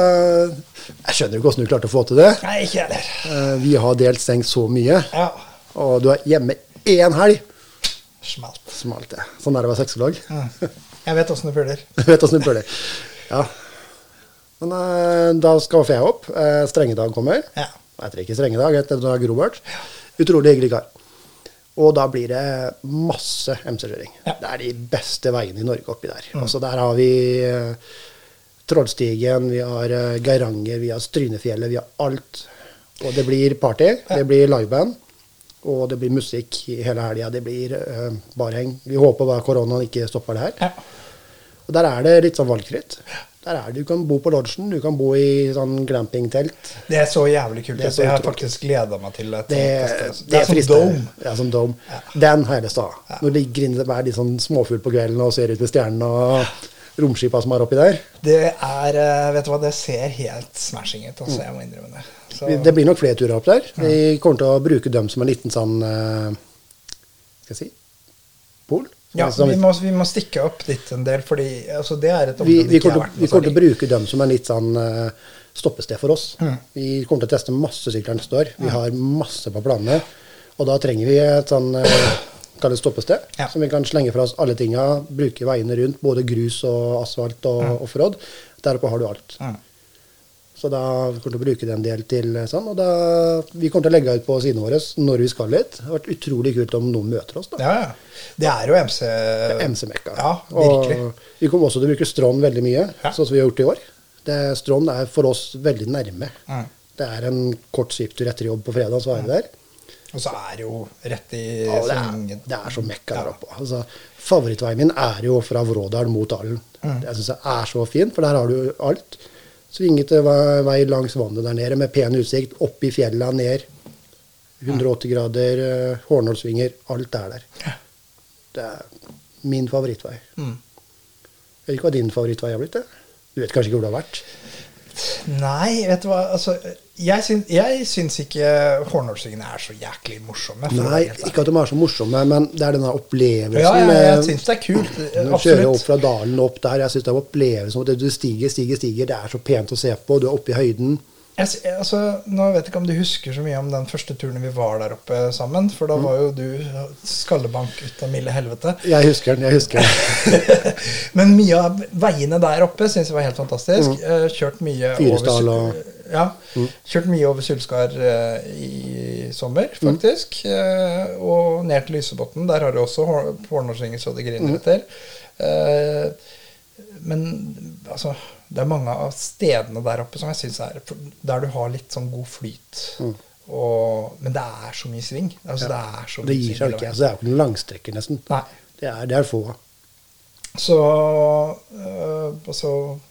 jeg skjønner ikke hvordan du klarte å få til det. Nei, ikke jeg heller. Eh, Vi har delt seng så mye, Ja, og du er hjemme én helg. smalt. Smalt det. Sånn er det å være sexolog. Mm. Jeg vet hvordan du føler. Du vet åssen du bør det. Ja. Men eh, da skal jeg opp. Eh, Strengedag kommer. Ja. Jeg heter ikke Strengedag, jeg heter Dag Robert. Utrolig hyggelig kar. Og da blir det masse M C-kjøring. Ja. Det er de beste veiene i Norge oppi der. Altså der har vi eh, Trollstigen, vi har eh, Geiranger, vi har Strynefjellet, vi har alt. Og det blir party, det blir liveband, og det blir musikk i hele helga. Det blir eh, barheng. Vi håper bare koronaen ikke stopper det her. Ja. Og der er det litt sånn valgfritt. Der er det, Du kan bo på lodgen, du kan bo i sånn glampingtelt. Det er så jævlig kult. Det er så Jeg har utrolig. faktisk gleda meg til et Det, sånt sted. det, Det er som fristende. Dome. Ja, som dome. Den har jeg lyst til å ha. Når det ligger inne der litt sånn småfugl på kvelden og ser ut ved stjernene og romskipa som er oppi der. Det er eh, Vet du hva, det ser helt smashing ut. Altså, jeg må innrømme det. Så, Vi- Det blir nok flere turer opp der. Vi kommer til å bruke dem som en liten sånn eh, Skal jeg si pol. ja, Som- vi må, vi må stikke opp dit en del, fordi altså, det er et vi, område vi, ikke jeg kommer har til, vært vi noe kommer til å særlig. bruke dem som en litt sånn eh, stoppested for oss. Mm. Vi kommer til å teste masse sykler neste år. Vi har masse på planene. Og da trenger vi et sånn eh, kallet stoppested, Ja. som vi kan slenge fra oss alle tinga, bruke veiene rundt, både grus og asfalt og offroad. Der oppe har du alt. Mm. Så da kommer vi til å bruke det en del til sånn, og da, vi kommer til å legge ut på sidene våre når vi skal litt. Det har vært utrolig kult om noen møter oss da. Ja, ja. Det er jo M C M C-mekka. Ja, virkelig. Og vi kommer også til å bruke Strån veldig mye, Ja. sånn som vi har gjort i år. Det, Strån er for oss veldig nærme. Mm. Det er en kort skiptur etter jobb på fredag, så er vi der. Og så er det jo rett i Ja, det, er, svingen. det er så mekka Ja. der oppe. Altså, favorittveien min er jo fra Vrådal mot Dalen. Mm. Jeg synes det er så fint, for der har du alt. Svinge til vei vei langs vannet der nede med pen utsikt, opp i fjella, ned. hundre og åtti grader, eh, Hornålsvinger, alt er der. Ja. Det er min favorittvei. Mm. Jeg vet ikke hva din favorittvei har blitt, det? Du vet kanskje ikke hvor det har vært? Nei, vet du hva, altså jeg syns, jeg syns ikke Hornålsvingene er så jæklig morsomme. for å Nei, være helt ærlig. ikke at de er så morsomme, men det er denne opplevelsen. Ja, ja, med- jeg syns det er kult. Når du kjører opp Absolutt. fra dalen opp der, jeg synes det er opplevelsen at du stiger, stiger, stiger. Det er så pent å se på. Du er oppe i høyden. Jeg, s- altså, nå vet jeg ikke om du husker så mye om den første turen vi var der oppe sammen, for da var jo du skallebank ut av milde helvete. Jeg husker den, jeg husker den. Men mye av veiene der oppe synes jeg var helt fantastisk. Eh, Kjørt mye Fyresdal over, ja, kjørt mye over Sulskar eh, i sommer, faktisk. Eh, og ned til Lysebotn. Der har du også Pornorsvinger så det griner etter. Eh, men altså, det er mange av stedene der oppe som jeg synes er der du har litt sånn god flyt. Og, men det er så mye sving. Altså, det er så mye Det gir sving seg hele ikke, veien. altså det er jo ikke noen langstrekker nesten. Nei. Det er, det er få. Så øh, altså,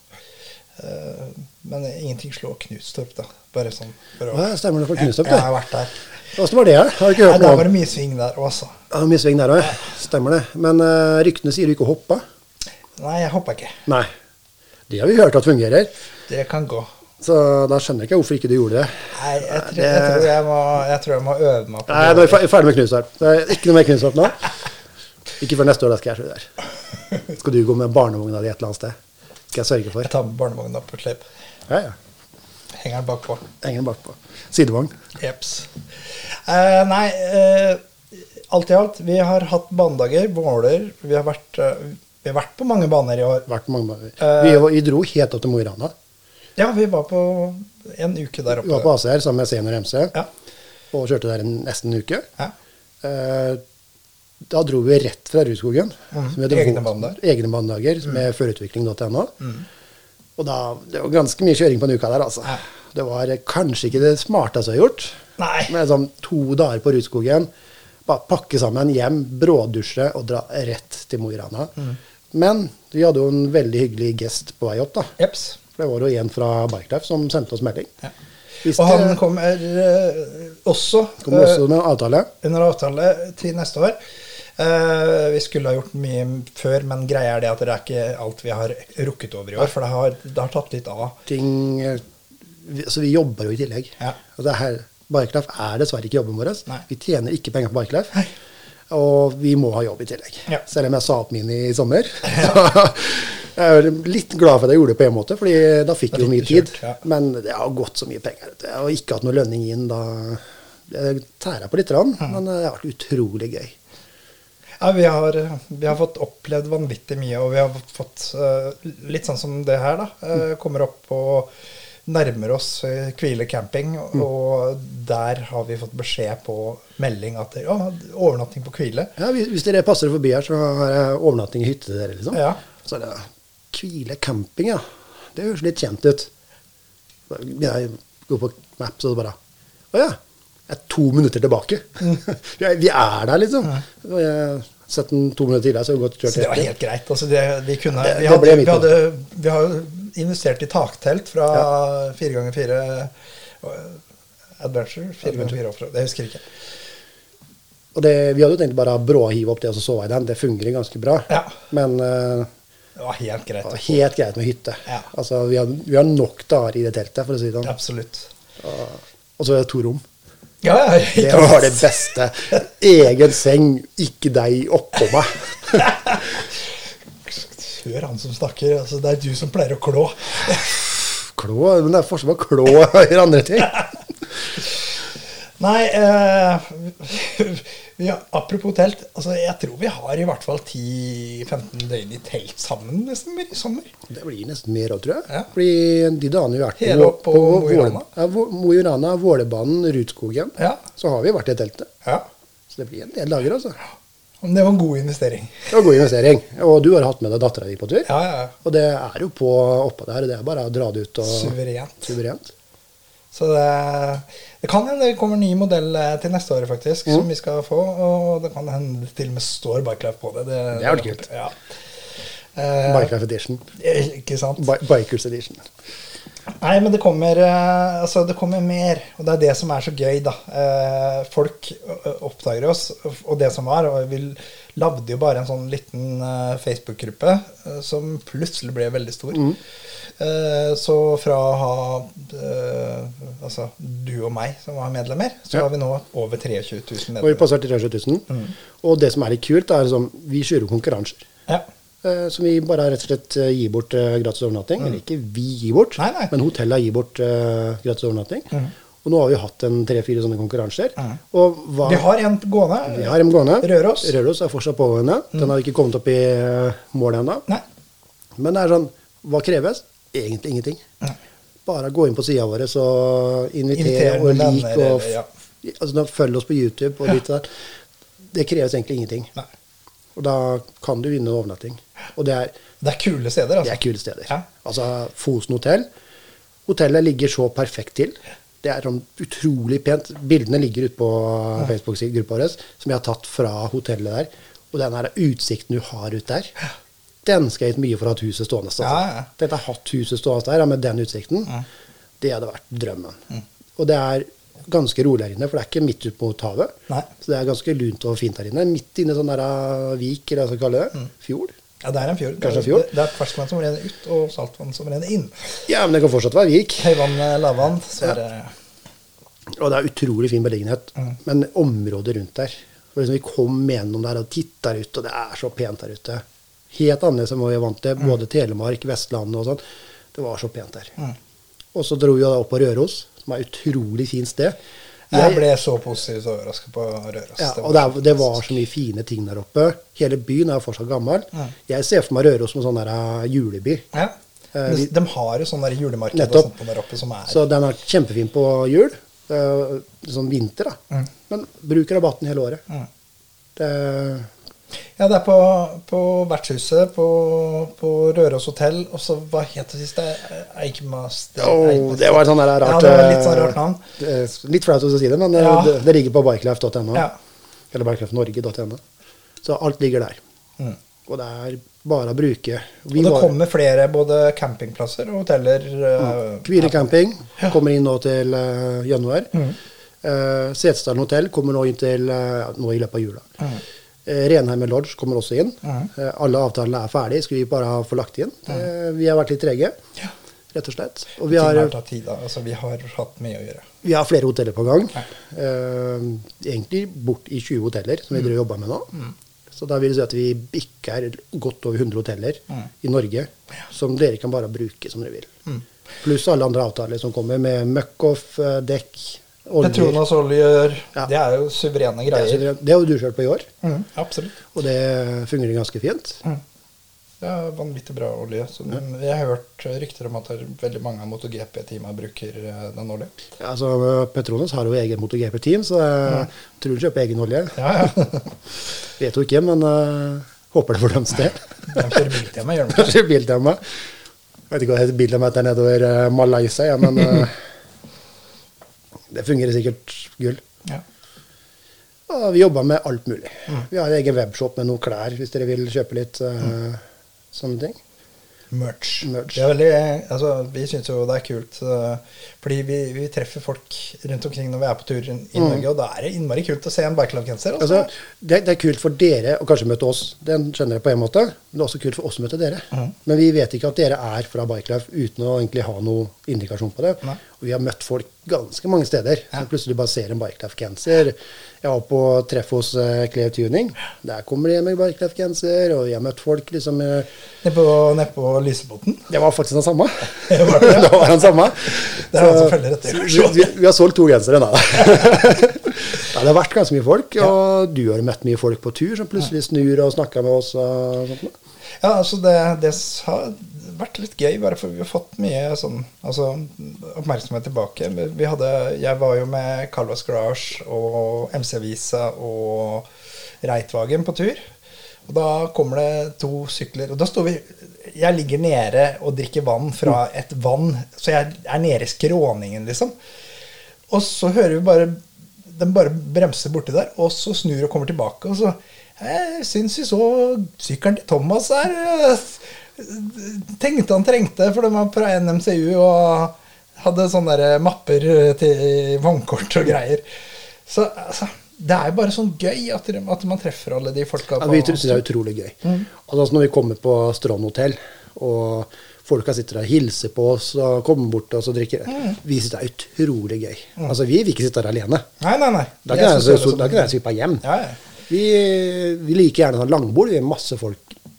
øh, men ingenting slår Knutstorp da. Bare sånn. For å, Ja, stemmer det for Knutstorp, jeg, det. jeg har vært der. Hvordan var det? Har du ikke Nei, hørt der noe var om? det mye sving der også. Ja, mye sving der også, ja. Stemmer det. Men uh, ryktene sier du ikke hoppa. Nei, jeg hopper ikke. Nei. Det har vi hørt at fungerer. Det kan gå. Så da skjønner jeg ikke hvorfor ikke du gjorde det. Nei, jeg, tror, jeg, tror jeg, må, jeg tror jeg må øve meg på Nei, nå er vi fer- ferdig med Knutstorp. Det er ikke noe mer Knutstorp nå. Ikke før neste år, da skal jeg se der. Skal du gå med barnevogna di et eller annet sted? Skal jeg sørge for. Jeg tar med barnevognen opp på slip. Ja, ja. Henger den bakpå. Henger den bakpå. Sidevogn. Jeps. Eh, nei, eh, alt i alt, vi har hatt banedager, Våler, vi har vært, eh, vi har vært på mange baner i år. Vært mange ganger. Eh, Vi, var- vi dro helt opp til Mo i Rana. Ja, vi var på en uke der oppe. Vi var på A C R sammen med Sen og Remse, Ja, og kjørte der en, nesten en uke. ja. Eh, Da dro vi rett fra Rudskogen. Mhm. Så vi hadde Egne våt- banedager. Egne banedager med førerutvikling punkt no. Og da, det var ganske mye kjøring på en uke der, altså. Ja. Det var eh, kanskje ikke det smarteste jeg har gjort. Nei. Med sånn to dager på Rudskogen, bare pakke sammen hjem, brådusje og dra rett til Mo i Rana. Men vi hadde jo en veldig hyggelig gest på vei opp, da. Jeps. For det var jo en fra Bikelife som sendte oss melding. Ja. Hvis Og han det kommer eh, også, kommer også eh, med avtale. under avtale til neste år. Eh, vi skulle ha gjort mye før, men greia er det at det er ikke alt vi har rukket over i år, for det har, det har tatt litt av. Ting, eh, vi, så vi jobber jo i tillegg. Ja. Og det her, Bikelife er dessverre ikke jobben vår. Nei. Vi tjener ikke penger på Bikelife. Nei. Og vi må ha jobb i tillegg. Ja. Selv om jeg sa opp min i sommer. Jeg er litt glad for at jeg gjorde det på en måte, fordi da fikk Da jeg jo fikk mye du tid. kjørt, ja. Men det har gått så mye penger. Jeg har ikke hatt noe lønning inn da. Jeg tærer på litt, rann, men det har vært utrolig gøy. Ja, vi har, vi har fått opplevd vanvittig mye, og vi har fått eh, litt sånn som det her da, eh, kommer opp og nærmer oss uh, Kvile camping, og der har vi fått beskjed på melding at det, ja, overnatting på Kvile. Ja, hvis, hvis dere passer forbi her, så har jeg overnatting i hytte til dere, liksom. Ja. Så er det Kvile camping, ja. Det høres litt kjent ut. Jeg går på Maps og så bare, åja, jeg er to minutter tilbake. vi, er, vi er der, liksom. Og jeg har sett den to minutter tidligere, så jeg har gått kjørt Så det var etter. helt greit. Altså det, vi, kunne, Det- vi, det ble hadde, mitt vi, hadde, vi har investert i taktelt fra fire ganger fire Adventure, fire ganger fire offroad, det husker jeg ikke. Og det, vi hadde jo tenkt bare å bråhive opp det, og så sove i den. Det fungerer ganske bra. Ja. Men eh, Det var helt greit. det var helt greit med hytte. Ja. Altså, vi har, vi har nok dager i det teltet, for å si det sånn. Absolutt. Og så er det to rom. Ja, ja, Det ikke var det sant. beste. Egen seng, ikke deg oppå meg. Hør han som snakker, altså det er du som pleier å klå. Klå, men det er forskjell på klå og gjøre andre ting. Nei, eh, vi har, apropos telt, altså jeg tror vi har i hvert fall ti til femten døgn i telt sammen nesten i sommer. Det blir nesten mer også, tror jeg. Ja. Fordi de dagene vi har vært Hele opp på Mo i Våle- Rana. Ja, Vå- Mo i Rana, Vålebanen, Rudskogen, Ja. så har vi vært i teltet. Ja, Så det blir en del dager, altså. men det var en god investering. Det var god investering. Og du har hatt med deg datteren din på tur. Ja, ja, Og det er jo på oppå der, det er bare å dra det ut og suverent. suverent. Så det, det kan hende det kommer en ny modell eh, til neste år faktisk, som vi skal få, og det kan hende det til og med står Bikelife på det. Det, Det er kult. Ja. Eh, Bikelife Edition. Ikke sant? Bi Bikers Edition. Nei, men det kommer, eh, altså det kommer mer, og det er det som er så gøy da. Eh, folk ø- oppdager oss, og det som var, og vi lagde jo bare en sånn liten eh, Facebook-gruppe, eh, som plutselig ble veldig stor. Eh, så fra å ha, eh, altså du og meg som var medlemmer, så Ja. har vi nå over tjuetre tusen Og vi medlemmer. passer til trettisju tusen. Og det som er litt kult, er sånn, vi kjører jo konkurranser. Ja, eh, som vi bare rett og slett eh, gir bort eh, gratis overnatting. Eller ikke vi gir bort, Nei, nei. men hotellet gir bort eh, gratis overnatting. Mm. Og nå har vi hatt en tre-fire sånne konkurranser. Mm. Og hva, Vi har en gående. vi har en gående. Røros. Røros er fortsatt pågående. Den har ikke kommet opp i eh, målet ennå. Nei. Men det er sånn, hva kreves? Egentlig ingenting. Nei. Bare gå inn på siden våre, så invitere Inviter og noen lik, venner, og ja. altså, da følg oss på YouTube og Ja. litt der. Det kreves egentlig ingenting. Nei. Og da kan du vinne en overnatting. Og det er, Det er kule steder, altså. det er kule steder. Ja. Altså Fosen hotell. Hotellet ligger så perfekt til. Det er sånn utrolig pent. Bildene ligger ute på Facebook-gruppa vår, som jeg har tatt fra hotellet der. Og den her utsikten du har ut der, den skal jeg gitt mye for å ha huset stående. Altså. Ja, ja. Dette har hatt huset stående der, ja, med den utsikten. Ja. Det hadde vært drømmen. Og det er ganske rolig her inne, for det er ikke midt ut mot havet. Nei. Så det er ganske lunt og fint her inne. Midt inne i sånn der uh, vik, eller hva jeg skal kalle det. Fjord. Ja, det er en fjord. Kanskje en fjord? Det, det er ferskvann som renner ut, og saltvann som renner inn. Ja, men det kan fortsatt være vik. Høyvann, lavvann, så er det... Og det er utrolig fin beliggenhet. Men området rundt der, for liksom vi kom gjennom der og tittet ut, og det er så pent der ute. Helt annerledes enn hva vi er vant til, både Telemark, Vestlandet og sånn. Det var så pent der. Og så dro vi jo da opp på Røros, som er et utrolig fint sted. Jeg ble så positivt overrasket på Røros. Ja, Det og det, er, det var så mye fine ting der oppe. Hele byen er jo fortsatt gammel. Jeg ser for meg Røros som en sånn der uh, juleby. Ja. Men vi- de har jo sånn der julemarked og Nettopp. sånt på der oppe som er... Så den er kjempefin på jul. Uh, sånn vinter, da. Men bruk rabatten hele året. Mm. Det, Ja, det er på, på vertshuset på, på Røros hotell, og så hva het det siste? Eikmaster? Åh, det var sånn der rart. Ja, det var litt sånn rart navn. eh, Litt flaut å si det, men eh, Ja. det, det ligger på bikelife punktum no. Ja. Eller bikelife norge punktum no. Så alt ligger der. Mm. Og det er bare å bruke. Og det kommer flere både campingplasser og hoteller. eh, Kvire camping kommer inn nå til uh, januar. Mm. Uh, Setesdalen hotell kommer nå inn til uh, nå i løpet av jula. Mm. Uh, Renheimer Lodge kommer også inn. Mm. Uh, alle avtalene er ferdige, skulle vi bare ha få lagt inn. Uh, vi har vært litt trege, Ja. rett og slett. Og vi Ting har, har tatt tid, da. Altså, vi har hatt mye å gjøre. vi har flere hoteller på gang. Ja. Uh, egentlig bort i tjue hoteller, som vi driver og jobber med nå. Mm. Så da vil det si at vi bikker godt over hundre hoteller Mm. i Norge, som dere kan bare bruke som dere vil. Mm. Pluss alle andre avtaler som kommer med møkkoff, eh, dekk, oljer. Petronas oljer, Ja. det er jo suverene Det er greier. så- det har jo du kjørt på i år, Mm, absolutt. og det fungerer ganske fint. Mm. Det er vanvittig bra olje. Så jeg har hørt rykter om at det er veldig mange av MotoGP-teamene bruker eh, den oljen. Ja, altså, Petronas har jo egen MotoGP-team, så jeg tror de kjøper egen olje. Ja, ja. Vet jo ikke, men eh, håper det for deres del. De kjører biltema, gjør de ikke? Kanskje Biltema. Jeg vet ikke hva det heter Biltema der nedover uh, Malaysia, ja, men eh, det fungerer sikkert gull. Ja. Og vi jobber med alt mulig. Vi har egen webshop med noen klær, hvis dere vil kjøpe litt eh, sånne ting. Merch. Merch. Det er veldig, altså, vi syns jo det er kult, eh, fordi vi, vi treffer folk rundt omkring når vi er på tur i i Norge, og da er det innmari kult å se en Bikeloff-genser. Altså. Altså, det, det er kult for dere å kanskje møte oss, den skjønner jeg på en måte, men det er også kult for oss å møte dere. Men vi vet ikke at dere er fra Bikeloff uten å egentlig ha noe indikasjon på det. Nei. Og vi har møtt folk ganske mange steder, så plutselig bare ser en Bikeloff-genser. Jeg var på treff hos uh, Clear Tuning, der kommer de med Bikeloff-genser, og vi har møtt folk liksom... Uh, Nede på, nede på Lysebotn. det var faktisk den samme. Var det det? det var den samme. Det er han som følger etter. vi, vi, vi har solgt to gensere da. Ja, det har vært ganske mye folk, og du har møtt mye folk på tur som plutselig snur og snakker med oss og sånt. Ja, altså det, det har vært litt gøy, bare for vi har fått mye sånn, altså, oppmerksomhet tilbake. Vi hadde, jeg var jo med Calvas Garage og M C-Visa og Reitwagen på tur. Og da kommer det to sykler, og da står vi, jeg ligger nede og drikker vann fra et vann, så jeg er nede i skråningen liksom. Og så hører vi bare, den bare bremser borti der, og så snur og kommer tilbake, og så, jeg synes vi så sykkelen til Thomas her, tenkte han trengte, for de var fra N M C U og hadde sånne der mapper til vognkort og greier. Så altså, det er jo bare sånn gøy at, at man treffer alle de folka. Ja, vi synes det er utrolig gøy. Mm. Altså når vi kommer på Strand Hotel, og folka sitter der og hilser på oss, og kommer bort og så drikker, mm. vi synes det er utrolig gøy. Mm. Altså vi vil ikke sitte der alene. Nei, nei, nei. Da kan jeg, så, så, da kan jeg svippe hjem. Ja, ja. Vi, vi liker gjerne sånn langbord, vi er masse folk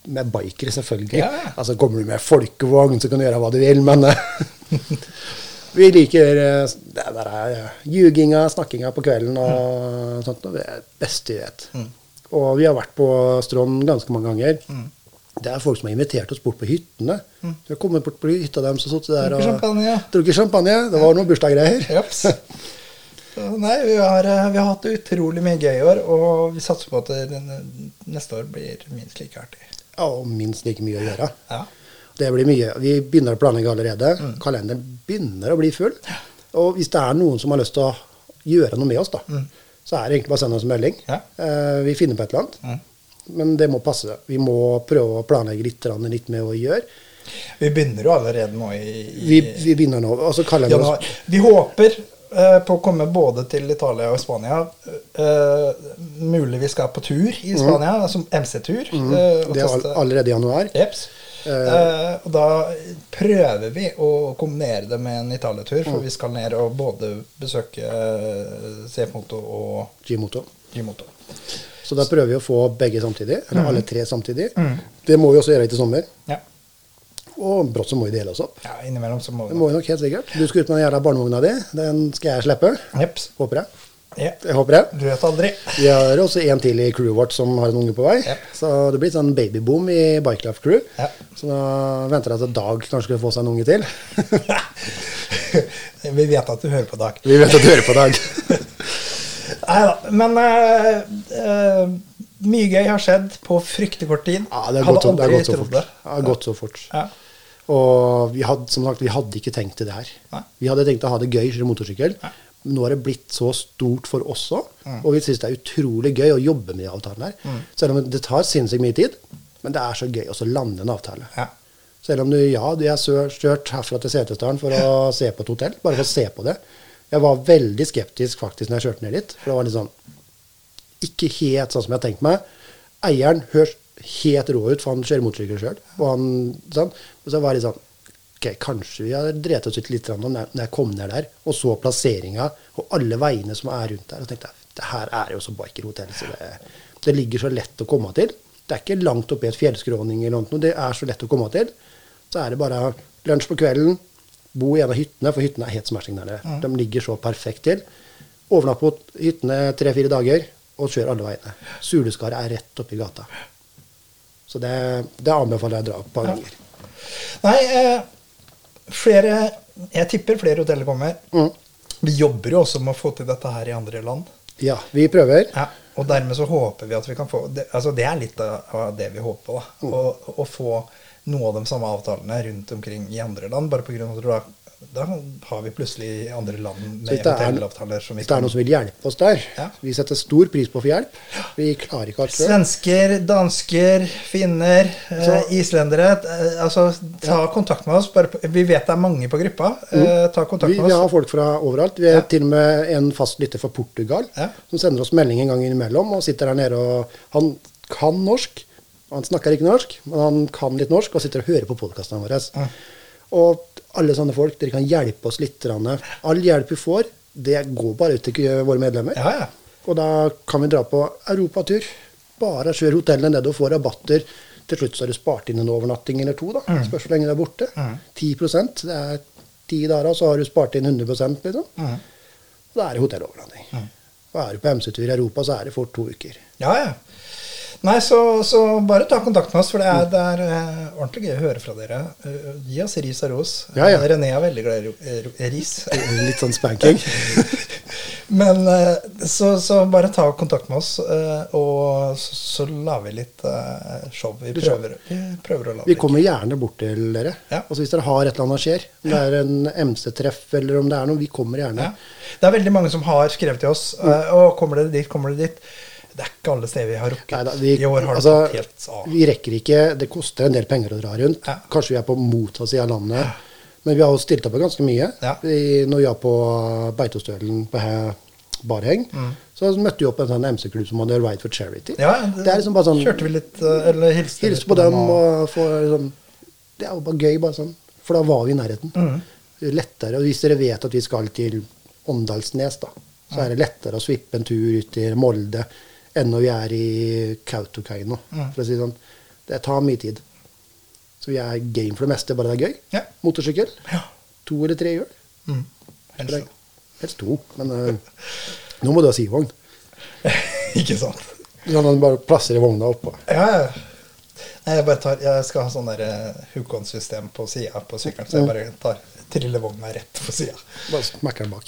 med bikere, selvfølgelig. Ja, ja. Altså, kommer du med folkevogn, så kan du gjøre hva du vil, men vi liker eh, det der er ljuginga, snakkinga på kvelden og sånt, og det er det beste vi vet. Mm. Og vi har vært på Strond ganske mange ganger. Mm. Det er folk som har invitert oss bort på hyttene. Mm. Vi har kommet bort på hytta dem, så satt der og Drukket champagne. drukket champagne. Det var noen bursdaggreier. Japs. Så nei, vi har, eh, vi har hatt utrolig mye gøy i år, og vi satser på at det, den- neste år blir minst like artig. Ja, og minst like mye å gjøre. Ja. Det blir mye. Vi begynner å planlegge allerede. Kalenderen begynner å bli full. Og hvis det er noen som har lyst til å gjøre noe med oss, da, så er det egentlig bare å sende oss en melding. Ja. Eh, vi finner på et eller annet. Men det må passe. Vi må prøve å planlegge litt, litt med hva vi gjør. Vi begynner jo allerede nå i, i Vi, vi begynner nå. Altså kalenderen, januar. Vi håper eh, på å komme både til Italia og Spania. Eh, mulig vi skal på tur i Spania, altså M C-tur. eh, og det er all, teste- allerede i januar. Jeps. Eh, og da prøver vi å kombinere det med en Italia-tur, for vi skal ned og både besøke uh, C-moto og G-moto. G-moto. Så da prøver vi å få begge samtidig, eller alle tre samtidig. Det må vi også gjøre til sommer. Ja. Og brått så må vi dele oss opp. ja, innimellom så må Det vi må vi nok helt sikkert. Du skal ut med den jævla barnevogna di. Den skal jeg slippe. Jeps. Håper jeg. Ja. Jeg håper det. Du vet aldri. Vi har også en til i crewet vårt som har en unge på vei. Ja. Så det blir sånn babyboom i Bike Life Crew. Ja. Så da venter jeg til Dag kanskje skal få seg en unge til. Vi vet at du hører på Dag. Vi vet at du hører på Dag. Neida, men eh, eh, mye gøy har skjedd på fryktelig kort tid. Ja, det har Hadde gått, så- det har aldri gått så trodd fort. det. Det har gått så fort. Ja. Og vi hadde, som sagt, vi hadde ikke tenkt til det her. Nei. Vi hadde tenkt å ha det gøy kjøre motorsykkel. Men nå har det blitt så stort for oss også. Og vi synes det er utrolig gøy å jobbe med de avtalene her. Selv om det tar sinnssykt mye tid, men det er så gøy også å lande en avtale. Ja. Selv om du, ja, du er sø- kjørt herfra til Setesdalen for å se på et hotell, bare for å se på det. Jeg var veldig skeptisk faktisk når jeg kjørte ned litt, for det var litt sånn, ikke helt sånn som jeg tenkte meg. Eieren høres helt rå ut, for han kjører motorsykkel selv. Og han, sånn, og så var det sånn, ok, kanskje vi har drevet oss ut litt når jeg kom ned der, og så plasseringen, og alle veiene som er rundt der, og tenkte jeg, det her er jo så bikerhotell, så det, det ligger så lett å komme til. Det er ikke langt opp i et fjellskråning eller noe, det er så lett å komme til. Så er det bare lunsj på kvelden, bo i en av hyttene, for hyttene er helt smashing der nede. De ligger så perfekt til. Overnatt på hyttene tre-fire dager, og kjør alle veiene. Suleskaret er rett oppi gata. Så det, det anbefaler jeg å dra på et par ganger. Nei, eh, flere, jeg tipper flere hoteller kommer. Mm. Vi jobber jo også med å få til dette her i andre land. Ja, vi prøver. Ja, og dermed så håper vi at vi kan få det, altså det er litt av av det vi håper da, Mm. å, å få noe av de samme avtalene rundt omkring i andre land, bare på grunn av at da, da har vi plutselig andre land Så med hvis det er- hotellavtaler som vi Hvis det er noen som vil hjelpe oss der, Ja. vi setter stor pris på å få hjelp. Vi klarer ikke alt selv. Svensker, dansker, finner, eh, Så- islendere, eh, altså ta kontakt med oss, bare på, vi vet det er mange på gruppa, eh, ta kontakt Vi, med vi oss. har folk fra overalt. Vi er Ja. til og med en fast lytter fra Portugal Ja. som sender oss melding en gang innimellom og sitter der nede og han kan norsk. Han snakker ikke norsk, men han kan litt norsk og sitter og hører på podcastene våre. Ja. Og alle sånne folk, dere kan hjelpe oss litt. All hjelp vi får, det går bare ut til våre medlemmer. Ja, ja. Og da kan vi dra på europatur. Bare kjøre hotellene ned og få rabatter. Til slutt så har du spart inn en overnatting eller to, da. Spørs hvor lenge du er borte. ti prosent. Det er ti dager, så har du spart inn hundre prosent, liksom. Mhm. Da er det hotellovernatting. Og er du på M C-tur i Europa, så er det fort to uker. Ja, ja. Nei, så, så bare ta kontakt med oss, for det er, det er eh, ordentlig gøy å høre fra dere. Eh, gi oss ris og ros. Ja, ja. René er veldig glad i ro- eh, ro- ris. Litt sånn spanking. Men eh, så, så bare ta kontakt med oss, eh, og så, så lager vi litt eh, show. Vi prøver, vi prøver å lage Vi kommer gjerne bort til dere. Ja. Altså hvis dere har et eller annet skjer, om det er en M C-treff eller om det er noe, vi kommer gjerne. Ja. Det er veldig mange som har skrevet til oss, eh, og kommer dere dit, kommer dere dit. Det er ikke alle steder vi har rukket. Neida, vi, I år har det altså, tatt helt av. vi rekker ikke, det koster en del penger å dra rundt. Ja. Kanskje vi er på motsatt side av landet, men vi har jo stilt opp på ganske mye. Ja. Vi, når vi var på Beitostølen på her, Barheng, så møtte vi opp en sånn M C-klubb som hadde Ride for Charity. Ja, det er liksom bare sånn, kjørte vi litt, eh, eller hilste hilse litt på dem og- og få sånn, det er jo bare gøy, bare sånn, for da var vi i nærheten. Det er lettere, og hvis dere vet at vi skal til Åndalsnes da, så er det lettere å svippe en tur ut til Molde enn når vi er i Kautokeino, for å si det sånn. Det tar mye tid. Så vi er game for det meste, bare det er gøy. Ja. Motorsykkel. Ja. To eller tre hjul. Mm. Helst. Helst to, men uh, nå må du ha sivogn. Ikke sant? Du kan bare plassere vogna oppå. Ja, ja. Nei, jeg bare tar, jeg skal ha sånn der uh, hook-on-system på siden på sykkelen, så jeg bare tar trillevogna rett på siden. Bare smekker den bak.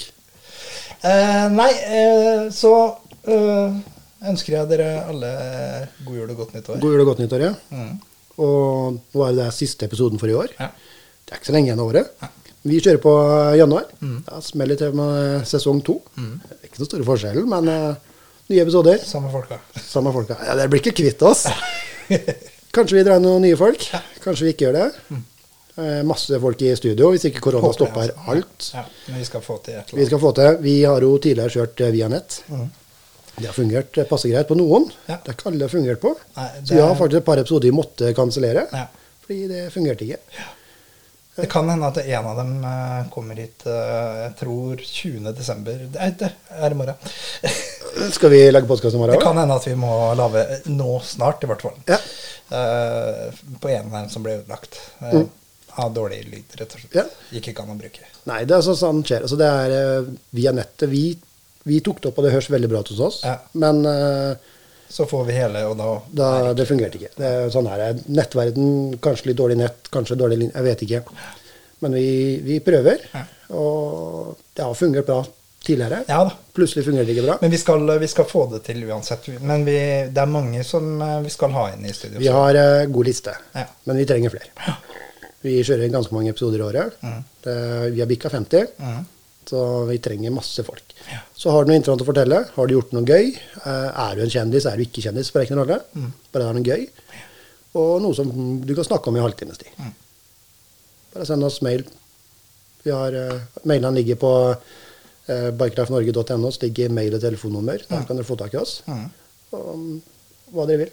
Uh, nei, uh, så uh, ønsker jeg dere alle god jul og godt nytt år. God jul og godt nyttår, ja. Mm. Og nå er det siste episoden for i år. Ja. Det er ikke så lenge igjen av året. Ja. Vi kjører på januar. Mm. Da smeller til med sesong to. Mm. Det er ikke noe store forskjell, men uh, nye episoder. Samme folka. Samme folka. Ja, det blir ikke kvitt oss. Kanskje vi drar noen nye folk. Ja. Kanskje vi ikke gjør det. Mm. Uh, masse folk i studio, hvis ikke korona Håper jeg, stopper altså. alt. Ja, men vi skal få til et eller Vi annet. skal få til. Vi har jo tidligere kjørt uh, via nett. Mm. Det har fungert uh, passe greit på noen. Ja. Det er ikke alle det har fungert på. Nei, Så vi det- har faktisk et par episoder vi måtte kansellere, Ja. fordi det fungerte ikke. Det kan hende at en av dem eh, kommer hit, eh, jeg tror tjuende desember. Nei, det er i morgen. Skal vi legge podkast i morgen? Det kan hende at vi må lage nå snart, i hvert fall. Ja. Eh, på en av dem som ble ødelagt. Uh, Mm. Av dårlig lyd, rett og slett. Ja. Ikke kan man bruke. Nei, det er sånn sånn skjer. Altså, det er uh, via nettet. Vi, vi tok det opp, og det høres veldig bra ut hos oss. Ja. Men uh, Så får vi hele, og da, da, det fungerte ikke. Det er sånn her, nettverden, kanskje litt dårlig nett, kanskje dårlig linje, jeg vet ikke. Men vi, vi prøver, Ja. og det har fungert bra tidligere. Ja da. Plutselig fungerer det ikke bra. Men vi skal, vi skal få det til uansett. Men vi, det er mange som eh, vi skal ha inn i studio. Vi har uh, god liste, Ja. men vi trenger flere. Vi kjører ganske mange episoder i året. Mm. Det, vi har bikka femti, Mhm. så vi trenger masse folk. Ja. Så har du noe interessant å fortelle. Har du gjort noe gøy? Eh, Er du en kjendis? Er du ikke kjendis? Spiller ikke noen rolle. Mm. Bare det er noe gøy. Og noe som du kan snakke om i halvtimes tid. Mm. Bare send oss mail. Vi har, uh, mailene ligger på uh, bikelifenorge punktum no. Så ligger mail og telefonnummer. Der kan dere få tak i oss. Mhm. Og um, hva dere vil.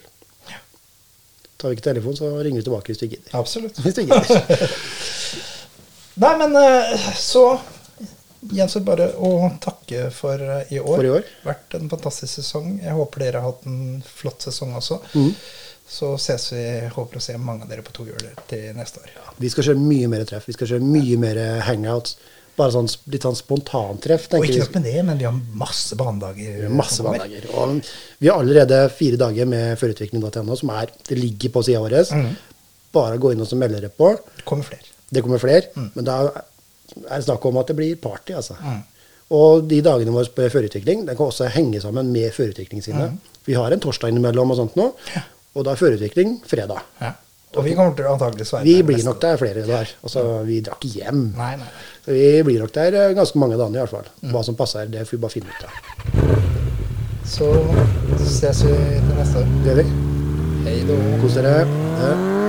Tar vi ikke telefon, så ringer vi tilbake hvis du gidder. Absolutt. Hvis du gidder. Nei, men eh, så gjenstår bare å takke for eh, i år. For i år. Vært en fantastisk sesong. Jeg håper dere har hatt en flott sesong også. Mhm. Så ses vi, håper å se mange av dere på tohjuler til neste år. Vi skal kjøre mye mer treff. Vi skal kjøre mye mer hangouts. Bare sånn, litt sånn spontantreff, Og tenker ikke vi. nok med det, men vi har masse banedager. Masse som kommer. banedager. Og vi har allerede fire dager med førerutvikling punktum no, som er, det ligger på sida vår. Mhm. Bare gå inn og så melde dere på. Det kommer flere. Det kommer flere, Mm. men da er det snakk om at det blir party, altså. Mm. Og de dagene våre på førerutvikling, den kan også henge sammen med førerutvikling sine. Mm. Vi har en torsdag innimellom og sånt nå, Ja. og da er førerutvikling fredag. Ja. Og vi kommer til antageligvis være Vi der blir neste nok der flere der. Altså, vi drar ikke hjem. Nei, nei. Vi blir nok der eh, ganske mange dager i hvert fall. Hva som passer, det får vi bare finne ut av. Så ses vi til neste år. Det gjør vi. Hei då. Kos dere. Ja.